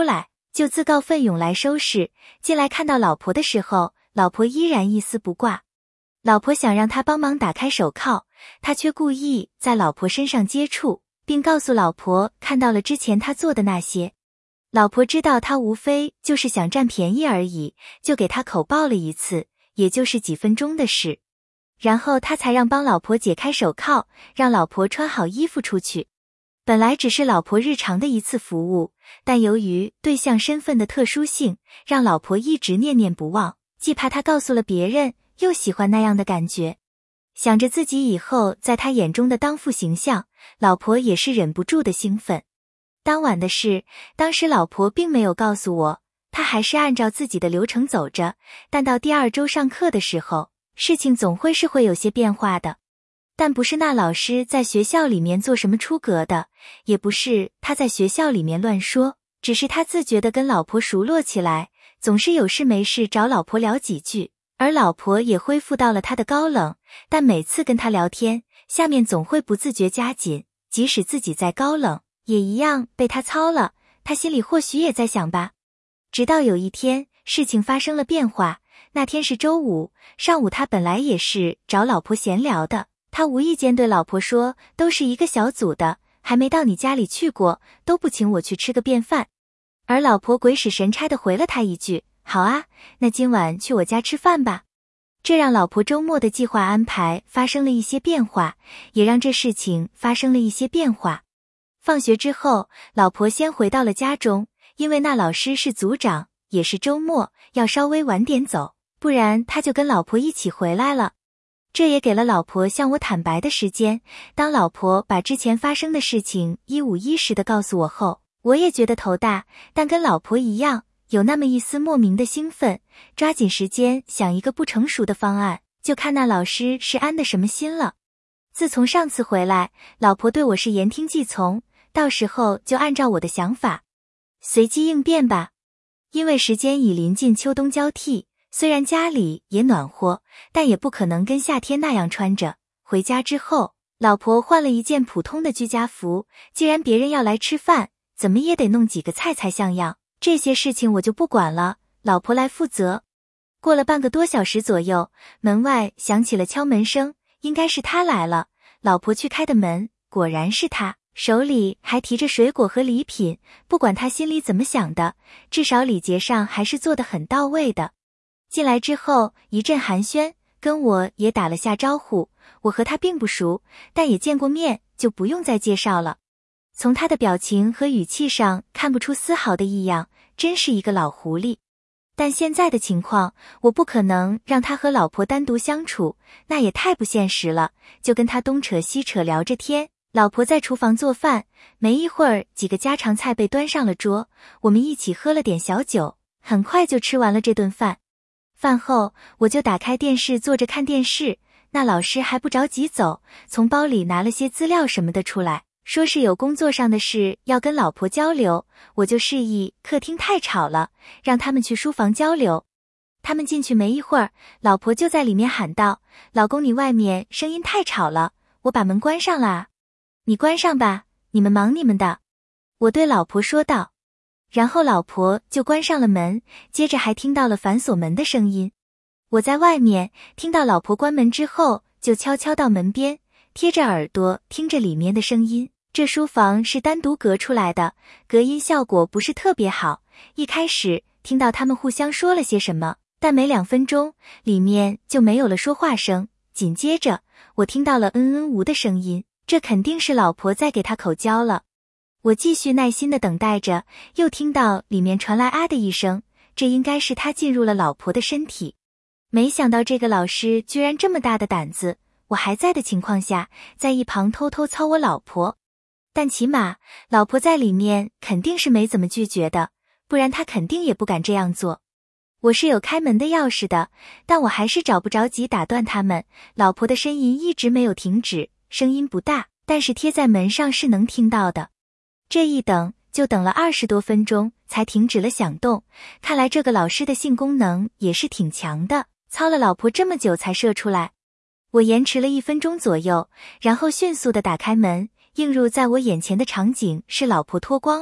就自告奋勇来收拾。进来看到老婆的时候，老婆依然一丝不挂。老婆想让他帮忙打开手铐，他却故意在老婆身上接触，并告诉老婆看到了之前他做的那些。老婆知道他无非就是想占便宜而已，就给他口爆了一次，也就是几分钟的事。然后他才让帮老婆解开手铐，让老婆穿好衣服出去。本来只是老婆日常的一次服务，但由于对象身份的特殊性，让老婆一直念念不忘，既怕他告诉了别人，又喜欢那样的感觉。想着自己以后在他眼中的当父形象，老婆也是忍不住的兴奋。当晚的事，当时老婆并没有告诉我，她还是按照自己的流程走着，但到第二周上课的时候，事情总会是会有些变化的。但不是那老师在学校里面做什么出格的，也不是他在学校里面乱说，只是他自觉地跟老婆熟络起来，总是有事没事找老婆聊几句，而老婆也恢复到了他的高冷，但每次跟他聊天，下面总会不自觉加紧，即使自己再高冷，也一样被他操了，他心里或许也在想吧。直到有一天，事情发生了变化，那天是周五，上午他本来也是找老婆闲聊的，他无意间对老婆说，都是一个小组的，还没到你家里去过，都不请我去吃个便饭。而老婆鬼使神差地回了他一句，好啊，那今晚去我家吃饭吧。这让老婆周末的计划安排发生了一些变化，也让这事情发生了一些变化。放学之后，老婆先回到了家中，因为那老师是组长，也是周末，要稍微晚点走，不然他就跟老婆一起回来了。这也给了老婆向我坦白的时间。当老婆把之前发生的事情一五一十的告诉我后，我也觉得头大，但跟老婆一样，有那么一丝莫名的兴奋，抓紧时间想一个不成熟的方案，就看那老师是安的什么心了。自从上次回来，老婆对我是言听计从，到时候就按照我的想法随机应变吧。因为时间已临近秋冬交替，虽然家里也暖和，但也不可能跟夏天那样穿着。回家之后，老婆换了一件普通的居家服，既然别人要来吃饭，怎么也得弄几个菜才像样。这些事情我就不管了，老婆来负责。过了半个多小时左右，门外响起了敲门声，应该是他来了。老婆去开的门，果然是他，手里还提着水果和礼品。不管他心里怎么想的，至少礼节上还是做得很到位的。进来之后一阵寒暄，跟我也打了下招呼。我和他并不熟，但也见过面，就不用再介绍了。从他的表情和语气上看不出丝毫的异样，真是一个老狐狸。但现在的情况，我不可能让他和老婆单独相处，那也太不现实了，就跟他东扯西扯聊着天。老婆在厨房做饭，没一会儿几个家常菜被端上了桌，我们一起喝了点小酒，很快就吃完了这顿饭。饭后我就打开电视坐着看电视，那老师还不着急走，从包里拿了些资料什么的出来，说是有工作上的事要跟老婆交流。我就示意客厅太吵了，让他们去书房交流。他们进去没一会儿，老婆就在里面喊道，老公，你外面声音太吵了，我把门关上了啊。你关上吧，你们忙你们的。我对老婆说道。然后老婆就关上了门，接着还听到了反锁门的声音。我在外面听到老婆关门之后，就悄悄到门边，贴着耳朵听着里面的声音。这书房是单独隔出来的，隔音效果不是特别好。一开始听到他们互相说了些什么，但没两分钟，里面就没有了说话声。紧接着，我听到了嗯嗯呜的声音，这肯定是老婆在给他口交了。我继续耐心地等待着，又听到里面传来啊的一声，这应该是他进入了老婆的身体。没想到这个老师居然这么大的胆子，我还在的情况下，在一旁偷偷操我老婆。但起码老婆在里面肯定是没怎么拒绝的，不然他肯定也不敢这样做。我是有开门的钥匙的，但我还是找不着急打断他们。老婆的呻吟一直没有停止，声音不大，但是贴在门上是能听到的。这一等就等了二十多分钟才停止了响动，看来这个老师的性功能也是挺强的，操了老婆这么久才射出来。我延迟了一分钟左右，然后迅速地打开门，映入在我眼前的场景是老婆脱光了，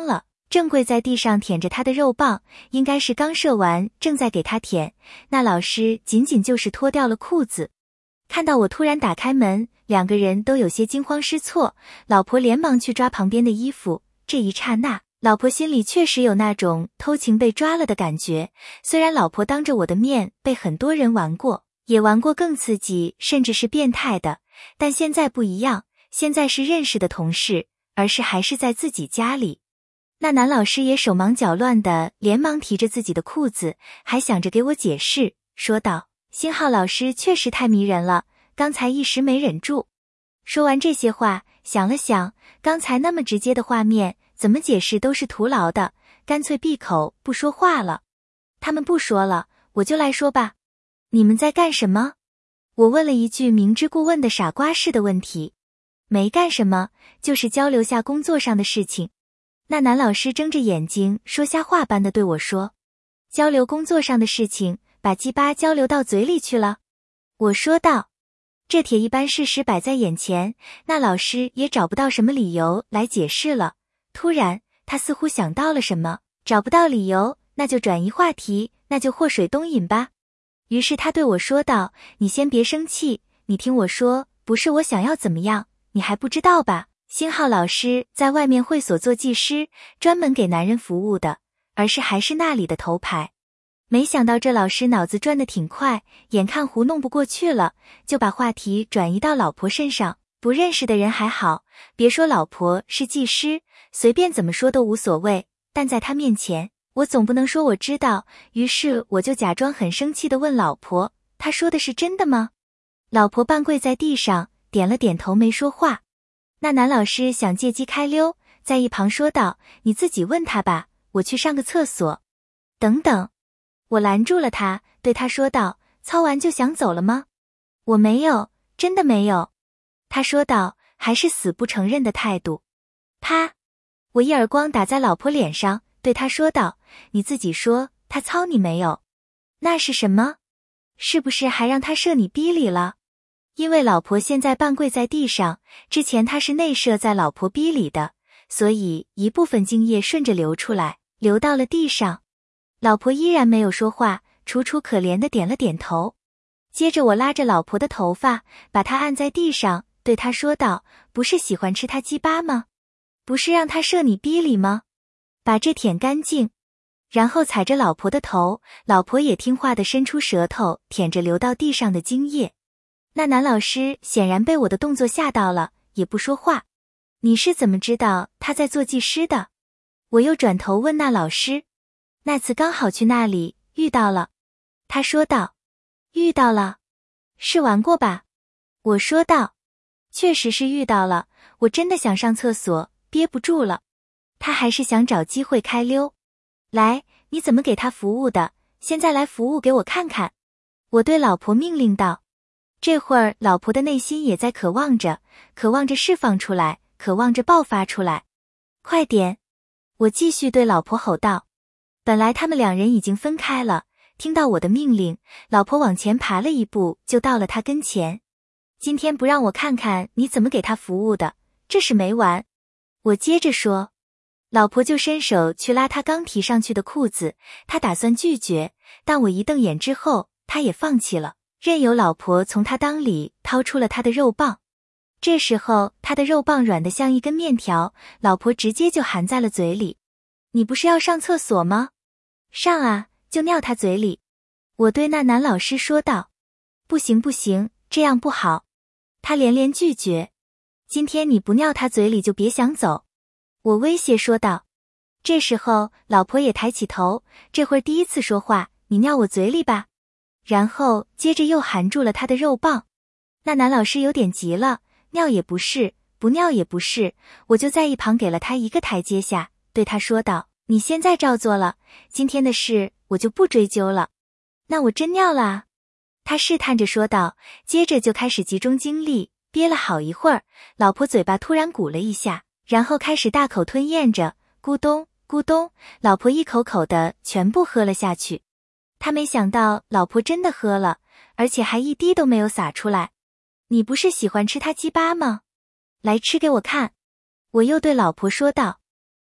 正跪在地上舔着他的肉棒，应该是刚射完，正在给他舔。那老师仅仅就是脱掉了裤子。看到我突然打开门，两个人都有些惊慌失措，老婆连忙去抓旁边的衣服。这一刹那，老婆心里确实有那种偷情被抓了的感觉。虽然老婆当着我的面被很多人玩过，也玩过更刺激甚至是变态的，但现在不一样，现在是认识的同事，而是还是在自己家里。那男老师也手忙脚乱的连忙提着自己的裤子，还想着给我解释，说道：星浩老师确实太迷人了，刚才一时没忍住。说完这些话，想了想，刚才那么直接的画面，怎么解释都是徒劳的，干脆闭口不说话了。他们不说了，我就来说吧。你们在干什么？我问了一句明知故问的傻瓜式的问题。没干什么，就是交流下工作上的事情。那男老师睁着眼睛说瞎话般的对我说：交流工作上的事情，把鸡巴交流到嘴里去了。我说道。这铁一般事实摆在眼前，那老师也找不到什么理由来解释了。突然，他似乎想到了什么，找不到理由，那就转移话题，那就祸水东引吧。于是他对我说道：你先别生气，你听我说，不是我想要怎么样，你还不知道吧？星浩老师在外面会所做技师，专门给男人服务的，而是还是那里的头牌。没想到这老师脑子转得挺快，眼看糊弄不过去了，就把话题转移到老婆身上。不认识的人还好，别说老婆是技师，随便怎么说都无所谓，但在他面前，我总不能说我知道。于是我就假装很生气地问老婆：他说的是真的吗？老婆半跪在地上，点了点头，没说话。那男老师想借机开溜，在一旁说道：你自己问他吧，我去上个厕所。等等，我拦住了他，对他说道：操完就想走了吗？我没有，真的没有。他说道，还是死不承认的态度。啪！我一耳光打在老婆脸上，对他说道：你自己说，他操你没有？那是什么？是不是还让他射你逼里了？因为老婆现在半跪在地上，之前他是内射在老婆逼里的，所以一部分精液顺着流出来，流到了地上。老婆依然没有说话，楚楚可怜的点了点头。接着我拉着老婆的头发，把她按在地上，对她说道：不是喜欢吃她鸡巴吗？不是让她射你逼里吗？把这舔干净。然后踩着老婆的头，老婆也听话的伸出舌头舔着流到地上的精液。那男老师显然被我的动作吓到了，也不说话。你是怎么知道他在做技师的？我又转头问那老师。那次刚好去那里遇到了。他说道。遇到了？是玩过吧？我说道。确实是遇到了，我真的想上厕所，憋不住了。他还是想找机会开溜。来，你怎么给他服务的？现在来服务给我看看。我对老婆命令道。这会儿老婆的内心也在渴望着，渴望着释放出来，渴望着爆发出来。快点！我继续对老婆吼道。本来他们两人已经分开了，听到我的命令，老婆往前爬了一步，就到了他跟前。今天不让我看看你怎么给他服务的，这是没完。我接着说。老婆就伸手去拉他刚提上去的裤子，他打算拒绝，但我一瞪眼之后，他也放弃了，任由老婆从他裆里掏出了他的肉棒。这时候他的肉棒软得像一根面条，老婆直接就含在了嘴里。你不是要上厕所吗？上啊，就尿他嘴里。我对那男老师说道。不行不行，这样不好。他连连拒绝。今天你不尿他嘴里就别想走。我威胁说道。这时候老婆也抬起头，这会儿第一次说话，你尿我嘴里吧。然后接着又含住了他的肉棒。那男老师有点急了，尿也不是，不尿也不是，我就在一旁给了他一个台阶下，对他说道，你现在照做了，今天的事我就不追究了。那我真尿了啊。他试探着说道，接着就开始集中精力，憋了好一会儿，老婆嘴巴突然鼓了一下，然后开始大口吞咽着，咕咚咕咚，老婆一口口的全部喝了下去。他没想到老婆真的喝了，而且还一滴都没有洒出来。你不是喜欢吃他鸡巴吗？来吃给我看。我又对老婆说道。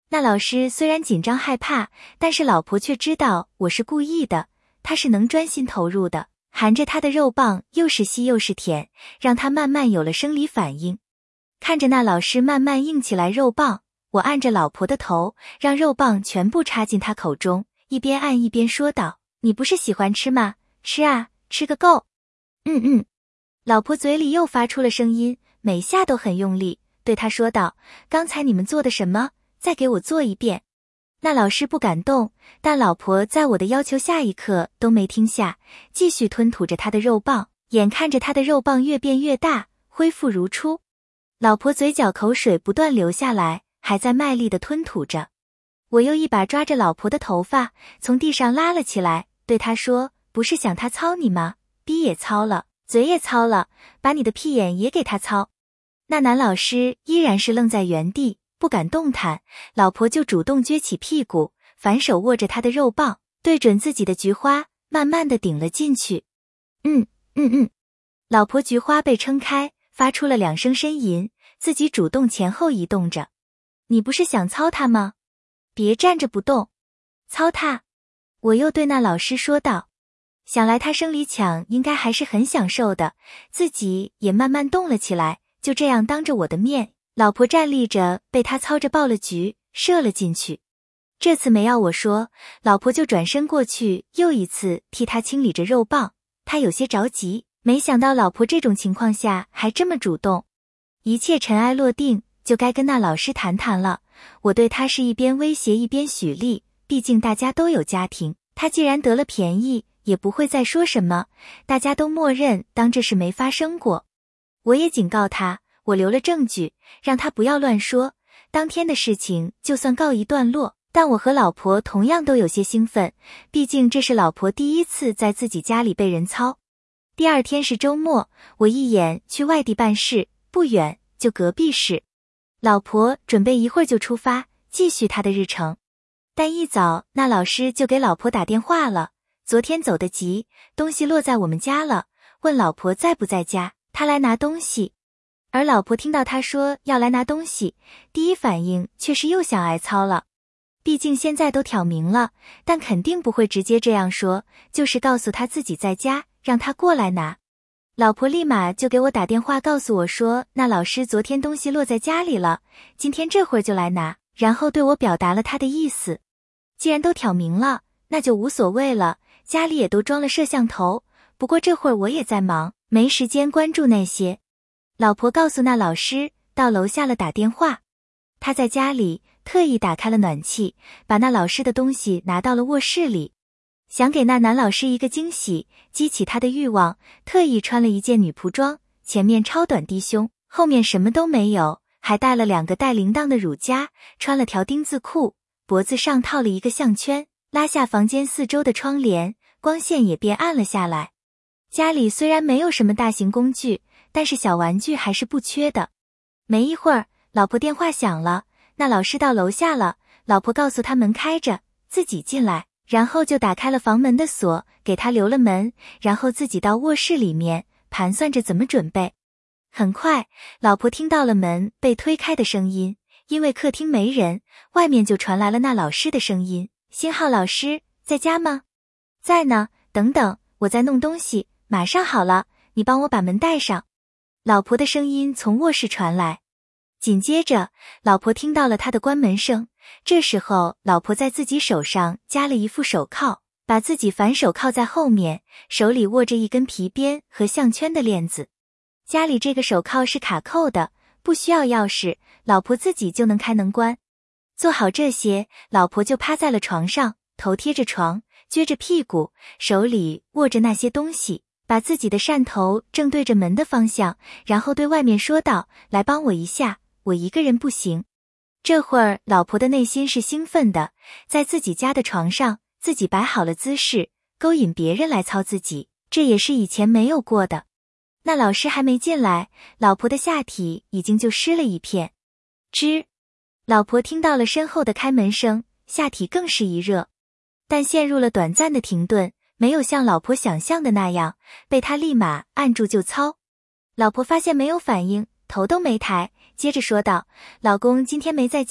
那老师虽然紧张害怕，但是老婆却知道我是故意的，她是能专心投入的，含着她的肉棒又是吸又是舔，让她慢慢有了生理反应。看着那老师慢慢硬起来肉棒，我按着老婆的头，让肉棒全部插进她口中，一边按一边说道：你不是喜欢吃吗？吃啊，吃个够。嗯嗯。老婆嘴里又发出了声音，每下都很用力，对他说道：刚才你们做的什么？再给我做一遍。那老师不敢动，但老婆在我的要求下一刻都没听下，继续吞吐着他的肉棒，眼看着他的肉棒越变越大，恢复如初。老婆嘴角口水不断流下来，还在卖力地吞吐着。我又一把抓着老婆的头发，从地上拉了起来，对她说：不是想他操你吗？逼也操了，嘴也操了，把你的屁眼也给他操。那男老师依然是愣在原地，不敢动弹，老婆就主动撅起屁股，反手握着他的肉棒，对准自己的菊花，慢慢地顶了进去。嗯嗯嗯，老婆菊花被撑开，发出了两声呻吟，自己主动前后移动着。你不是想操他吗？别站着不动，操他！我又对那老师说道。想来他生理抢应该还是很享受的，自己也慢慢动了起来。就这样当着我的面，老婆站立着，被他操着爆了菊，射了进去。这次没要我说，老婆就转身过去，又一次替他清理着肉棒。他有些着急，没想到老婆这种情况下还这么主动。一切尘埃落定，就该跟那老师谈谈了。我对他是一边威胁一边许力，毕竟大家都有家庭，他既然得了便宜，也不会再说什么，大家都默认当这事没发生过。我也警告他，我留了证据，让他不要乱说。当天的事情就算告一段落，但我和老婆同样都有些兴奋，毕竟这是老婆第一次在自己家里被人操。第二天是周末，我一眼去外地办事，不远就隔壁市。老婆准备一会儿就出发，继续她的日程。但一早那老师就给老婆打电话了，昨天走得急，东西落在我们家了，问老婆在不在家，他来拿东西。而老婆听到他说要来拿东西，第一反应却是又想挨操了。毕竟现在都挑明了，但肯定不会直接这样说，就是告诉他自己在家，让他过来拿。老婆立马就给我打电话告诉我说，那老师昨天东西落在家里了，今天这会儿就来拿，然后对我表达了他的意思。既然都挑明了，那就无所谓了，家里也都装了摄像头，不过这会儿我也在忙，没时间关注那些。老婆告诉那老师，到楼下了打电话。他在家里特意打开了暖气，把那老师的东西拿到了卧室里，想给那男老师一个惊喜，激起他的欲望，特意穿了一件女仆装，前面超短低胸，后面什么都没有，还带了两个带铃铛的乳夹，穿了条丁字裤，脖子上套了一个项圈，拉下房间四周的窗帘，光线也变暗了下来。家里虽然没有什么大型工具，但是小玩具还是不缺的。没一会儿，老婆电话响了，那老师到楼下了，老婆告诉他门开着，自己进来，然后就打开了房门的锁，给他留了门，然后自己到卧室里面，盘算着怎么准备。很快，老婆听到了门被推开的声音，因为客厅没人，外面就传来了那老师的声音：星浩老师，在家吗？在呢，等等，我在弄东西，马上好了，你帮我把门带上。老婆的声音从卧室传来，紧接着，老婆听到了他的关门声。这时候，老婆在自己手上加了一副手铐，把自己反手铐在后面，手里握着一根皮鞭和项圈的链子。家里这个手铐是卡扣的，不需要钥匙，老婆自己就能开能关。做好这些，老婆就趴在了床上，头贴着床，撅着屁股，手里握着那些东西，把自己的扇头正对着门的方向，然后对外面说道：来帮我一下，我一个人不行。这会儿老婆的内心是兴奋的，在自己家的床上，自己摆好了姿势，勾引别人来操自己，这也是以前没有过的。那老师还没进来，老婆的下体已经就湿了一片。吱，老婆听到了身后的开门声，下体更是一热，但陷入了短暂的停顿，没有像老婆想象的那样，被他立马按住就操。老婆发现没有反应，头都没抬，接着说道：老公今天没在家，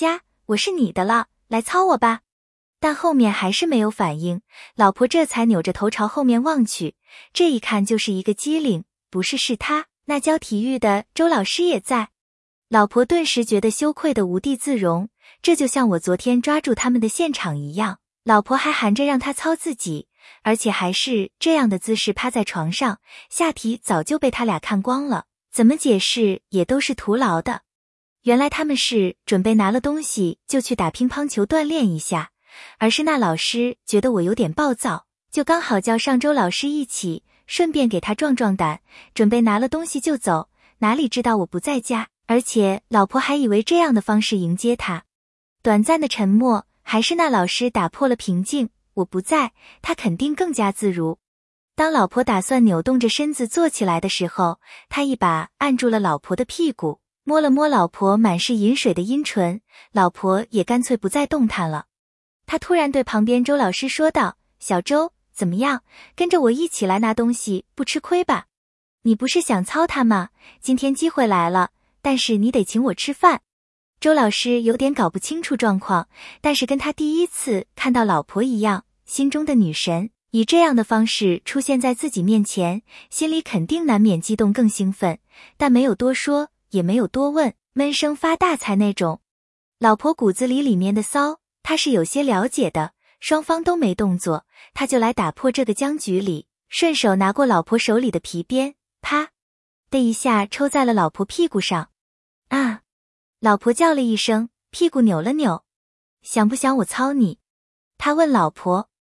我是你的了，来操我吧。但后面还是没有反应，老婆这才扭着头朝后面望去，这一看就是一个机灵，不是是他，那教体育的周老师也在。老婆顿时觉得羞愧的无地自容，这就像我昨天抓住他们的现场一样，老婆还含着让他操自己，而且还是这样的姿势趴在床上，下体早就被他俩看光了，怎么解释也都是徒劳的。原来他们是准备拿了东西就去打乒乓球锻炼一下，而是那老师觉得我有点暴躁，就刚好叫上周老师一起，顺便给他壮壮胆，准备拿了东西就走，哪里知道我不在家，而且老婆还以为这样的方式迎接他。短暂的沉默，还是那老师打破了平静，我不在，他肯定更加自如。当老婆打算扭动着身子坐起来的时候，他一把按住了老婆的屁股，摸了摸老婆满是饮水的阴唇，老婆也干脆不再动弹了。他突然对旁边周老师说道，小周，怎么样，跟着我一起来拿东西，不吃亏吧？你不是想操他吗？今天机会来了，但是你得请我吃饭。周老师有点搞不清楚状况，但是跟他第一次看到老婆一样，心中的女神以这样的方式出现在自己面前，心里肯定难免激动更兴奋，但没有多说，也没有多问，闷声发大财那种。老婆骨子里里面的骚，他是有些了解的，双方都没动作，他就来打破这个僵局里，顺手拿过老婆手里的皮鞭，啪的一下抽在了老婆屁股上。啊！老婆叫了一声，屁股扭了扭。想不想我操你？他问老婆。